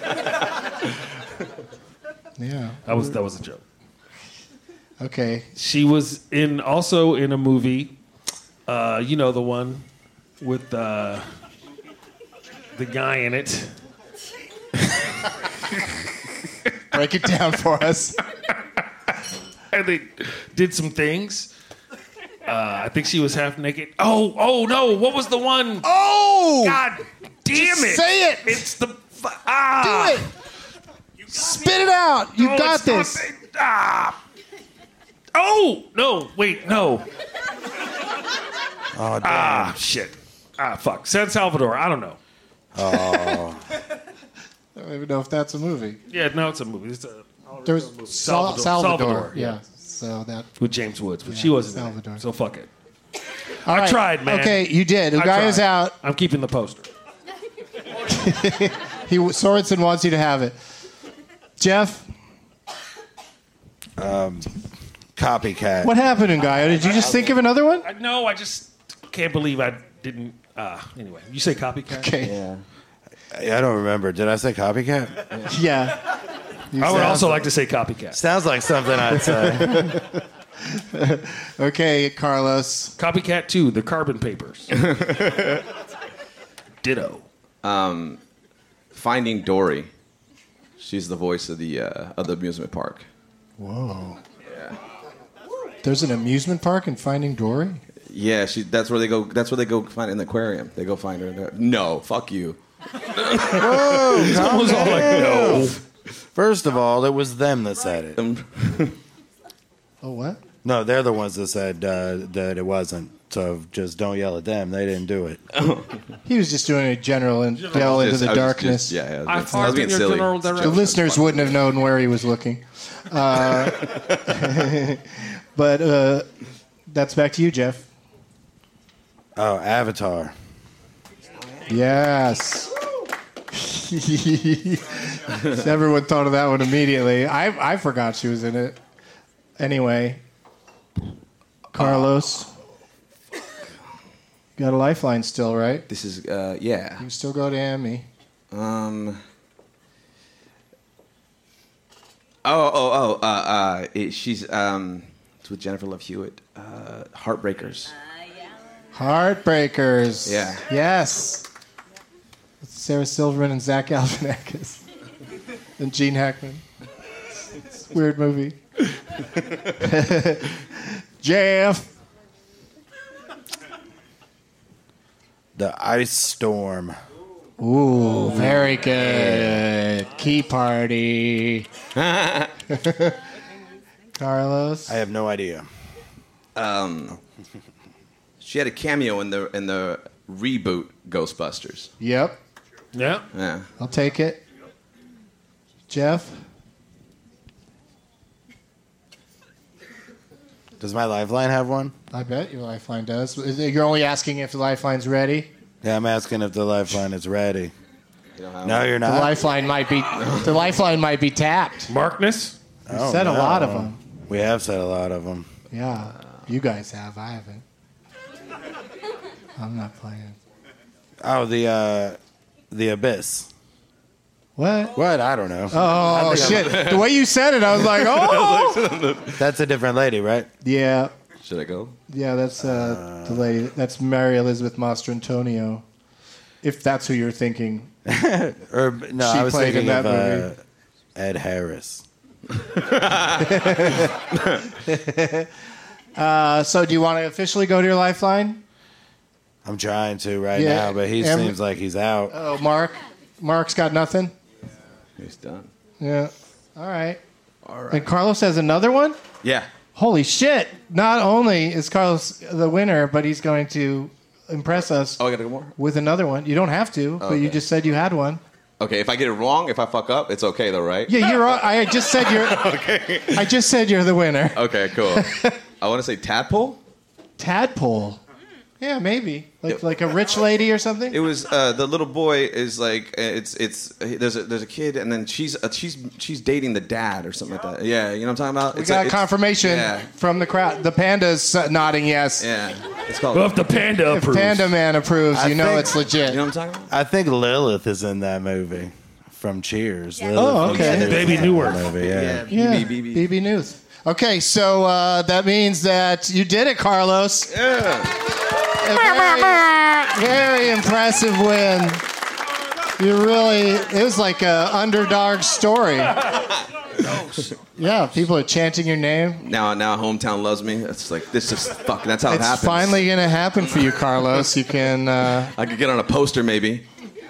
Yeah. That was that was a joke. Okay. She was in also in a movie, uh, you know the one with uh, the guy in it. Break it down for us. And they did some things. Uh, I think she was half naked. Oh, oh no! What was the one? Oh! God damn Just it! say it! It's the fu- ah. Do it! Spit it out! You No, got it's not this. the- ah. Oh no! Wait, no. Oh, damn. Ah, shit. Ah, fuck. San Salvador. I don't know. Oh. I don't even know if that's a movie. Yeah, no, it's a movie. It's a There was movie. Salvador. Salvador, Salvador. yeah. Yeah. So that. with James Woods, but Yeah, she wasn't Salvador. in it, so fuck it. All I right. tried, man. Okay, you did. I Ngaio's tried. out. I'm keeping the poster. He Sorensen wants you to have it. Jeff, Um, copycat. what happened, Ngaio? Did you just think of another one? I, no, I just can't believe I didn't. Uh, anyway, you say copycat? Okay. Yeah. I don't remember. Did I say copycat? Yeah. You I would said- also like to say copycat. Sounds like something I'd say. Okay, Carlos. Copycat two, the carbon papers. Ditto. Um, Finding Dory. She's the voice of the uh, of the amusement park. Whoa. Yeah. There's an amusement park in Finding Dory? Yeah, she. That's where they go. That's where they go find her in the aquarium. They go find her. In there. No, fuck you. Whoa, I was all like, no. First of all, it was them that said it. Oh, what? No, they're the ones that said uh, that it wasn't. So just don't yell at them. They didn't do it. He was just doing a general and yell into Just- the I was just- darkness. just- yeah, yeah, I I was, I was farted being in your silly. general The direction. listeners wouldn't have known where he was looking. Uh, but uh, that's back to you, Jeff. Oh, Avatar. Yes. Everyone thought of that one immediately. I I forgot she was in it. Anyway, Carlos, got a lifeline still, right? This is uh, yeah. You can still go to Emmy. Um. Oh, oh, oh. Uh, uh, it, she's um. It's with Jennifer Love Hewitt. Uh, Heartbreakers. Heartbreakers. Yeah. Yes. It's Sarah Silverman and Zach Galifianakis. And Gene Hackman. It's a weird movie. Jeff. The Ice Storm. Ooh, very good. Key Party. Carlos. I have no idea. Um, she had a cameo in the in the reboot Ghostbusters. Yep. Yeah. Yeah. I'll take it. Jeff. Does my Lifeline have one? I bet your Lifeline does. Is it- You're only asking if the Lifeline's ready? Yeah, I'm asking if the Lifeline is ready. You don't have No, one? you're The not. Lifeline might be the Lifeline might be tapped. Markness? We Oh, said a no. lot of them. We have said a lot of them. Yeah, you guys have. I haven't. I'm not playing. Oh, the uh, the Abyss. What? What? I don't know. Oh I think shit! I'm- The way you said it, I was like, oh. That's a different lady, right? Yeah, Should I go? yeah. That's uh, the lady. That's Mary Elizabeth Mastrantonio. If that's who you're thinking. Or no, She I was played in thinking of that uh, movie. Ed Harris. Uh, so, do you want to officially go to your Lifeline? I'm trying to right Yeah, now, but he Em- seems like he's out. Oh, Mark. Mark's got nothing. He's done. Yeah. All right. All right. And Carlos has another one. Yeah. Holy shit! Not only is Carlos the winner, but he's going to impress us Oh, I gotta go more. with another one. You don't have to, but you Okay. just said you had one. Okay, if I get it wrong, if I fuck up, it's okay though, right? Yeah, you're. all- I just said you're. Okay. I just said you're the winner. Okay, cool. I want to say tadpole. Tadpole. Yeah, maybe like like a rich lady or something. It was uh, the little boy is like it's it's there's a there's a kid and then she's uh, she's she's dating the dad or something like that. Yeah, you know what I'm talking about. We It's got a- it's- confirmation Yeah, from the crowd. The panda's uh, nodding yes. yeah. It's called. Well, if the panda If approves. Panda Man approves, I you know think- it's legit. You know what I'm talking about? I think Lilith is in that movie from Cheers. Lilith Oh, from okay. Cheers Baby is in Newark. that movie, yeah. Yeah, B B B. B B News. Okay, so uh, that means that you did it, Carlos. Yeah. A very, very impressive win. You really, it was like a underdog story. Yeah, people are chanting your name. Now now hometown loves me. It's like this is fucking. That's how it It's happens. finally going to happen for you, Carlos. You can. Uh, I could get on a poster maybe.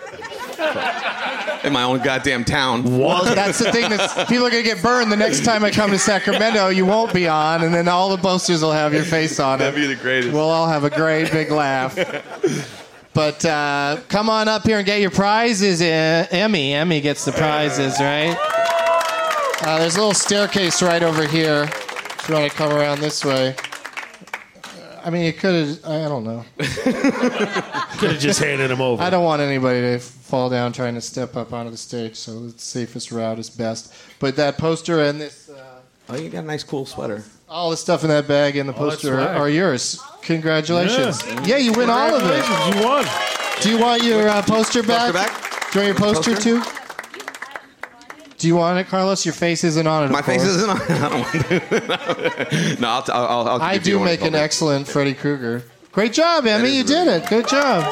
In my own goddamn town. well, that's the thing. That's, people are going to get burned the next time I come to Sacramento. You won't be on, and then all the posters will have your face on it. That'd be the greatest. We'll all have a great big laugh. But uh, come on up here and get your prizes. Uh, Emmy, Emmy gets the prizes, right? Uh, there's a little staircase right over here. If you want to come around this way. I mean, you could have. I don't know. Could have just handed him over. I don't want anybody to fall down trying to step up onto the stage, so the safest route is best. But that poster and this, uh, Oh, you got a nice cool sweater. all the stuff in that bag and the All that poster are, swag. are yours. Congratulations. Yeah, you win all of it. Congratulations, you won. Do you want your uh, poster back? Poster back? Do you want your poster, Poster? too? Do you want it, Carlos? Your face isn't on it. of My face course. isn't on. I don't want to. No, I'll. T- I'll, I'll, I'll I give you do one make called an it. excellent Freddy Krueger. Great job, Emmy. is You did really it. Good job.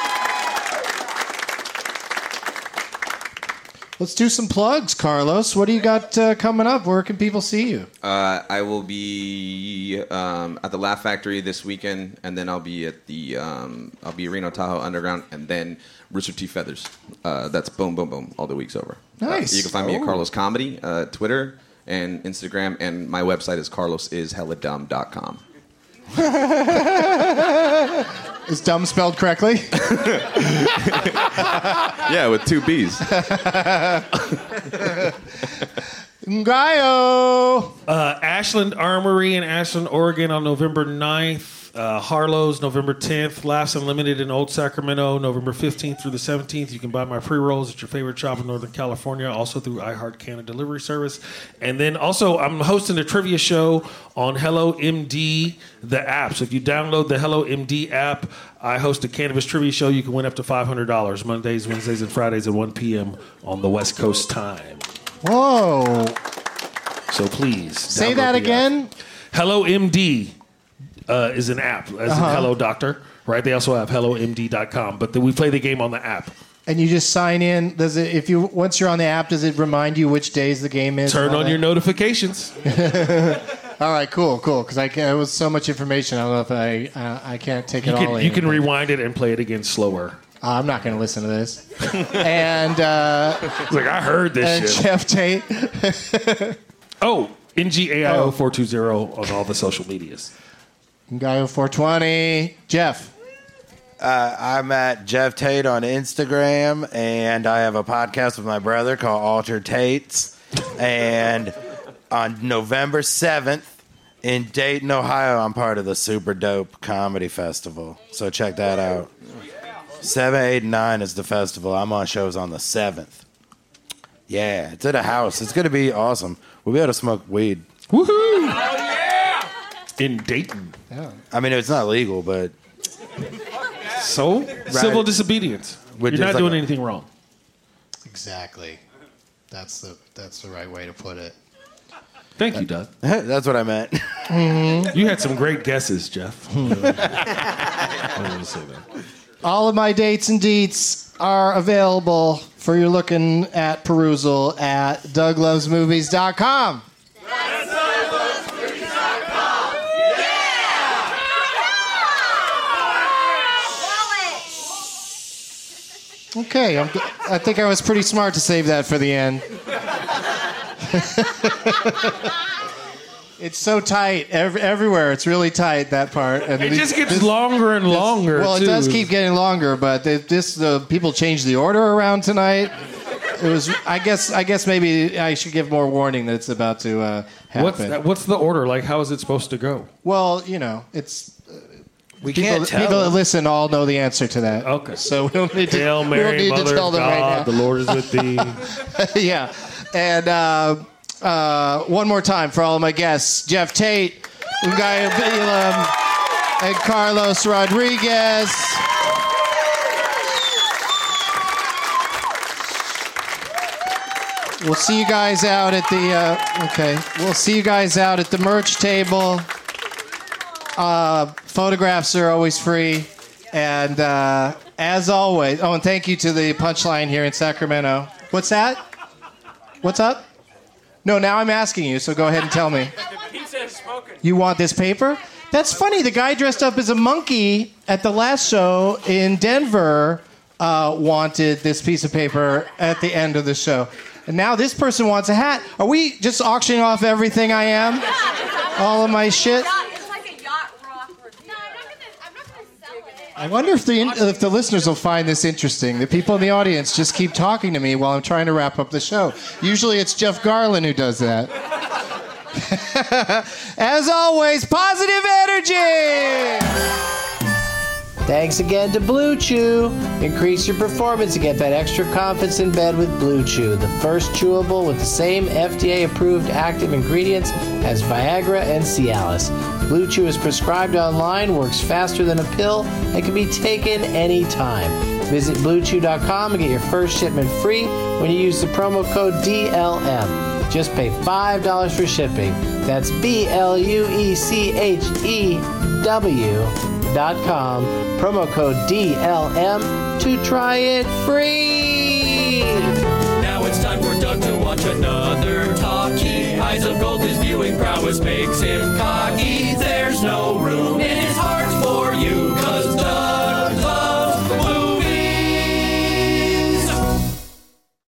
Let's do some plugs, Carlos. What do you got uh, coming up? Where can people see you? Uh, I will be um, at the Laugh Factory this weekend, and then I'll be at the um, I'll be Reno Tahoe Underground, and then Rooster Teeth Feathers. Uh, that's boom, boom, boom. All the weeks over. Nice. Uh, you can find me at Oh. Carlos Comedy, uh, Twitter and Instagram, and my website is carlos is hella dumb dot com. Is dumb spelled correctly? Yeah, with two B's. Ngayo. Uh, Ashland Armory in Ashland, Oregon on November ninth. Uh, Harlow's November tenth, Laughs Unlimited in Old Sacramento, November fifteenth through the seventeenth. You can buy my pre-rolls at your favorite shop in Northern California, also through iHeart Canada delivery service. And then also, I'm hosting a trivia show on Hello M D, the app. So if you download the Hello M D app, I host a cannabis trivia show. You can win up to five hundred dollars Mondays, Wednesdays, and Fridays at one p.m. on the West Coast time. Whoa. So please. Say that again. App. Hello M D. Uh, is an app, as Uh-huh. in Hello Doctor, right? They also have hello M D dot com, but the, we play the game on the app. And you just sign in. Does it? If you once you're on the app, does it remind you which days the game is? Turn on that? your notifications. All right, cool, cool. Because I can, it was so much information. I don't know if I uh, I can't take it You all can, in. you can rewind it and play it again slower. Uh, I'm not going to listen to this. and uh, It's like, I heard this and shit. Jeff Tate. Oh, N G A I O Oh. four two zero on all the social medias. Guy four twenty. Jeff. Uh, I'm at Jeff Tate on Instagram, and I have a podcast with my brother called Alter Tates. And on November seventh in Dayton, Ohio, I'm part of the Super Dope Comedy Festival. So check that out. seven, eight, and nine is the festival. I'm on shows on the seventh. Yeah, it's at a house. It's going to be awesome. We'll be able to smoke weed. Woohoo! In Dayton. Yeah. I mean, it's not legal, but... So? Civil disobedience. Which You're is not like doing a- anything wrong. Exactly. That's the that's the right way to put it. Thank you, Doug. That's what I meant. You had some great guesses, Jeff. I wanted to say that. All of my dates and deets are available for your looking at perusal at doug loves movies dot com. Okay, I'm, I think I was pretty smart to save that for the end. It's so tight Every, everywhere. It's really tight, that part. And It the- just gets this- longer and this- longer, Well, it too. does keep getting longer, but they, this the people changed the order around tonight. It was. I guess. I guess maybe I should give more warning that it's about to uh, happen. What's, that, what's the order? Like, how is it supposed to go? Well, you know, it's. We People, can't tell. people that listen all know the answer to that. Okay. So we don't need to, Hail we Mary, don't need Mother to tell of them right God, now. the Lord is with thee. Yeah. And uh, uh, one more time for all of my guests. Jeff Tate, Ungai Bilam, and Carlos Rodriguez. We'll see you guys out at the, uh, okay, we'll see you guys out at the merch table. Uh, photographs are always free. And uh, as always, oh, and thank you to the Punchline here in Sacramento. What's that? What's up? No, now I'm asking you, so go ahead and tell me. The pizza has spoken. You want this paper? That's funny. The guy dressed up as a monkey at the last show in Denver uh, wanted this piece of paper at the end of the show. And now this person wants a hat. Are we just auctioning off everything I am? All of my shit? It's like a yacht rock review. No, I'm not gonna. I'm not gonna sell it. I wonder if the if the listeners will find this interesting. The people in the audience just keep talking to me while I'm trying to wrap up the show. Usually it's Jeff Garland who does that. As always, positive energy! Thanks again to Blue Chew. Increase your performance and get that extra confidence in bed with Blue Chew, the first chewable with the same F D A-approved active ingredients as Viagra and Cialis. Blue Chew is prescribed online, works faster than a pill, and can be taken anytime. Visit blue chew dot com and get your first shipment free when you use the promo code D L M. Just pay five dollars for shipping. That's B L U E C H E W dot com. Promo code D L M to try it free. Now it's time for Doug to watch another talkie. Eyes of gold, his viewing prowess makes him cocky.